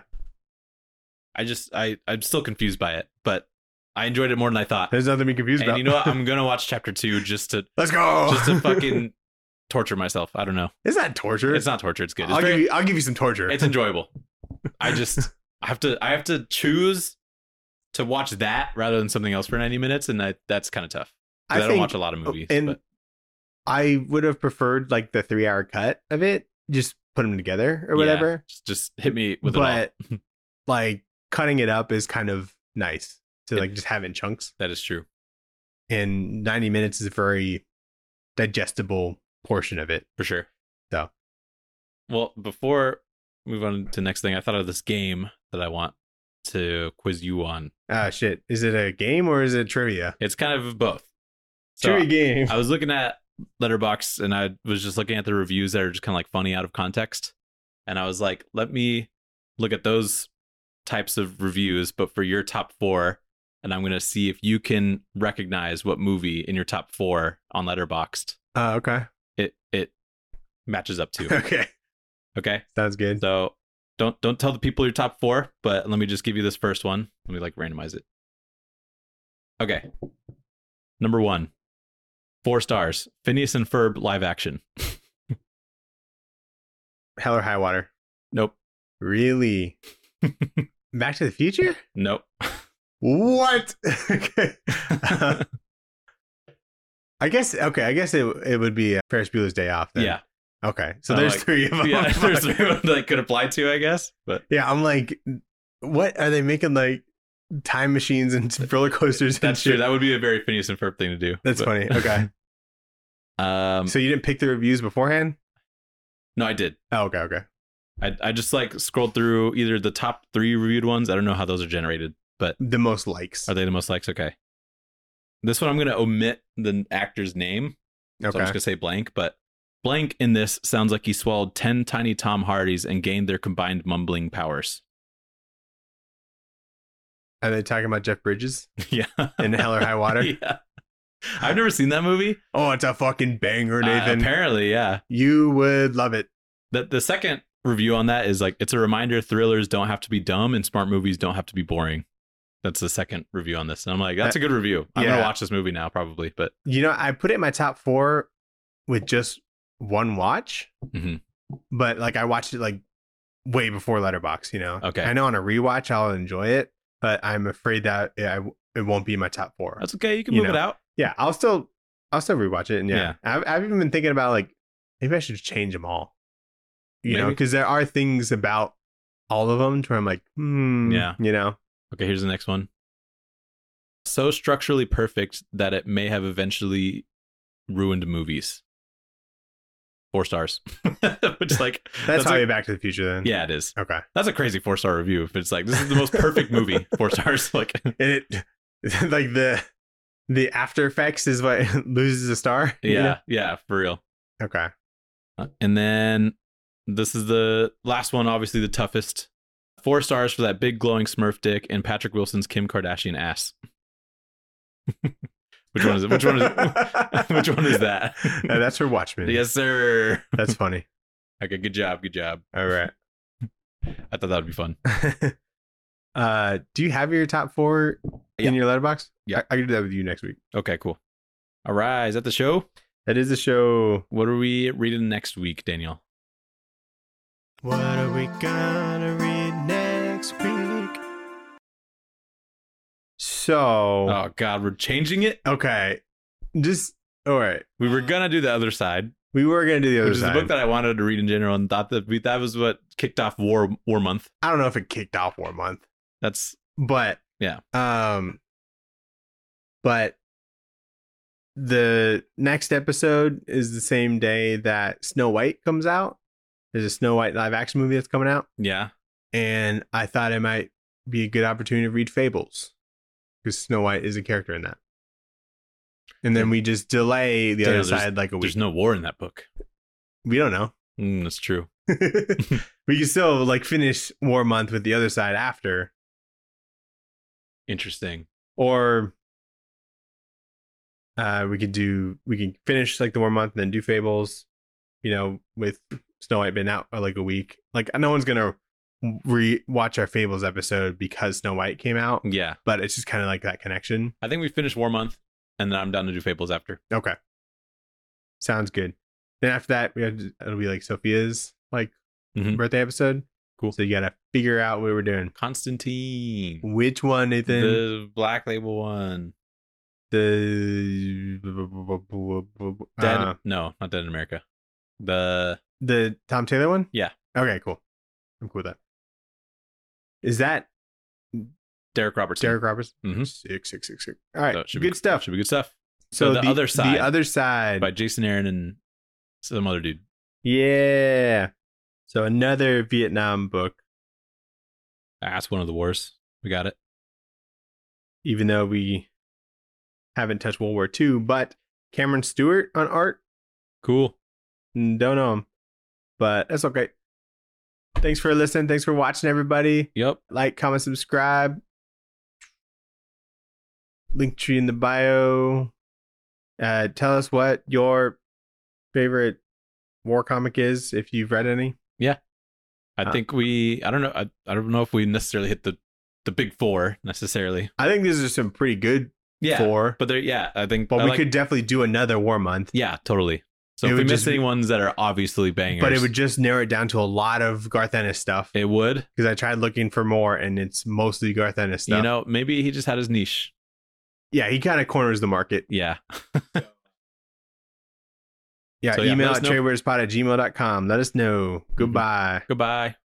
S2: I'm still confused by it, but I enjoyed it more than I thought.
S1: there's nothing to be confused
S2: And
S1: about.
S2: you know what? I'm gonna watch chapter 2 just to
S1: Let's go.
S2: fucking torture myself. I don't know.
S1: It's not torture.
S2: It's not torture. It's good. It's,
S1: I'll give you some torture.
S2: it's enjoyable. I have to choose to watch that rather than something else for 90 minutes, and that's kind of tough. I don't
S1: think-
S2: watch a lot of movies.
S1: and
S2: But
S1: I would have preferred like the 3-hour cut of it. Just put them together or whatever.
S2: yeah, just hit me with it
S1: But
S2: all.
S1: like cutting it up is kind of nice to like just have it in chunks.
S2: That is true.
S1: And 90 minutes is a very digestible portion of it.
S2: For sure.
S1: So.
S2: Well, before we move on to the next thing, I thought of this game that I want to quiz you on.
S1: Ah, shit. Is it a game or is it trivia?
S2: It's kind of both. So
S1: Trivia game.
S2: I was looking at Letterboxd and I was just looking at the reviews that are just kind of like funny out of context. And I was like, let me look at those types of reviews, but for your top 4 and I'm going to see if you can recognize what movie in your top 4 on Letterboxd
S1: Okay.
S2: it matches up to.
S1: Okay.
S2: Okay.
S1: Sounds good.
S2: So don't tell the people your top 4, but let me just give you this first one. Let me like randomize it. Okay. Number 1, 4 stars. Phineas and Ferb live action.
S1: Hell or High Water.
S2: Nope.
S1: Really? Back to the Future?
S2: Nope.
S1: What? Okay. I guess it would be Ferris Bueller's Day Off then.
S2: Yeah.
S1: Okay. So there's
S2: like,
S1: 3 of them.
S2: Yeah, there's 3 of them that could apply to, I guess. But
S1: yeah, I'm like, what are they making, like time machines and roller coasters?
S2: That's true. That would be a very Phineas and Ferb thing to do.
S1: That's funny. Okay. So you didn't pick the reviews beforehand?
S2: No, I did.
S1: Oh, okay.
S2: I just like scrolled through either the top 3 reviewed ones. I don't know how those are generated, but
S1: The most likes.
S2: are they the most likes? Okay. This one I'm going to omit the actor's name. So I'm just going to say blank, but blank in this sounds like he swallowed 10 tiny Tom Hardys and gained their combined mumbling powers.
S1: Are they talking about Jeff Bridges
S2: Yeah.
S1: in Hell or High Water?
S2: Yeah. I've never seen that movie.
S1: Oh, it's a fucking banger, Nathan.
S2: Apparently, yeah.
S1: You would love it.
S2: The second review on that is like, it's a reminder thrillers don't have to be dumb and smart movies don't have to be boring. That's the second review on this. And I'm like, that's a good review. I'm going to watch this movie now, probably. But
S1: I put it in my top 4 with just one watch.
S2: Mhm.
S1: But like I watched it like way before Letterboxd,
S2: Okay.
S1: I know on a rewatch I'll enjoy it, but I'm afraid that it won't be in my top 4.
S2: that's okay. You can move it out.
S1: Yeah, I'll still rewatch it, and
S2: Yeah.
S1: I've even been thinking about like maybe I should change them all,
S2: Maybe.
S1: because there are things about all of them where I'm like,
S2: Yeah. Okay, here's the next one. So structurally perfect that it may have eventually ruined movies. 4 stars. Which like
S1: that's probably Back to the Future then.
S2: Yeah, it is.
S1: Okay.
S2: That's a crazy 4-star review. If it's like, this is the most perfect movie, 4 stars. Like,
S1: And it like the after effects is what loses a star.
S2: yeah, for real.
S1: Okay.
S2: And then this is the last one, obviously the toughest. 4 stars for that big glowing Smurf dick and Patrick Wilson's Kim Kardashian ass. Which one is it? Which one is that?
S1: That's for Watchmen.
S2: Yes, sir.
S1: That's funny.
S2: Okay, good job.
S1: All right.
S2: I thought that would be fun.
S1: Do you have your top 4 in your letterbox?
S2: Yeah.
S1: I can do that with you next week.
S2: Okay, cool. All right, is that the show?
S1: That is the show.
S2: What are we reading next week, Daniel?
S1: What are we gonna read next week? So,
S2: Oh God, we're changing it.
S1: okay, all right.
S2: We were gonna do the other side,
S1: We were gonna do the other
S2: which is
S1: side.
S2: the book that I wanted to read in general, and thought that was what kicked off War Month.
S1: I don't know if it kicked off War Month,
S2: That's
S1: but
S2: yeah.
S1: But the next episode is the same day that Snow White comes out. There's a Snow White live action movie that's coming out,
S2: Yeah.
S1: and I thought it might be a good opportunity to read Fables because Snow White is a character in that. And then we just delay the other side like a week.
S2: There's no war in that book.
S1: We don't know.
S2: That's true.
S1: We can still like finish War Month with the other side after,
S2: Interesting.
S1: or we can finish like the War Month and then do Fables, with Snow White been out for like a week. Like no one's gonna watch our Fables episode because Snow White came out,
S2: Yeah.
S1: but it's just kind of like that connection.
S2: I think we finished War Month, and then I'm down to do Fables after.
S1: Okay, sounds good. Then after that, it'll be like Sophia's like
S2: Mhm.
S1: birthday episode.
S2: Cool.
S1: So you gotta figure out what we're doing.
S2: Constantine.
S1: Which one, Nathan?
S2: The Black Label one.
S1: The
S2: No, not Dead in America. The
S1: Tom Taylor one?
S2: Yeah.
S1: Okay, cool. I'm cool with that. Is that
S2: Derek Robertson.
S1: Derek Roberts?
S2: Mhm.
S1: Sick. All right,
S2: So it should
S1: good
S2: be,
S1: stuff.
S2: Should be good stuff.
S1: So
S2: the other side.
S1: The other side.
S2: By Jason Aaron and some other dude.
S1: Yeah. So another Vietnam book,
S2: That's one of the wars. We got it.
S1: even though we haven't touched World War II, but Cameron Stewart on art.
S2: Cool.
S1: Don't know him, but that's okay. Thanks for listening. Thanks for watching, everybody.
S2: Yep.
S1: Like, comment, subscribe. link tree in the bio. Tell us what your favorite war comic is, if you've read any.
S2: Yeah. I think I don't know. I don't know if we necessarily hit the big four necessarily.
S1: I think these are some pretty good four.
S2: But I think.
S1: But we could definitely do another war month.
S2: Yeah, totally. So if we miss any ones that are obviously bangers.
S1: But it would just narrow it down to a lot of Garth Ennis stuff.
S2: It would.
S1: Because I tried looking for more and it's mostly Garth Ennis stuff.
S2: You know, maybe he just had his niche.
S1: Yeah, he kind of corners the market.
S2: Yeah.
S1: Email at tradewarspod@gmail.com. Let us know. Goodbye.
S2: Goodbye.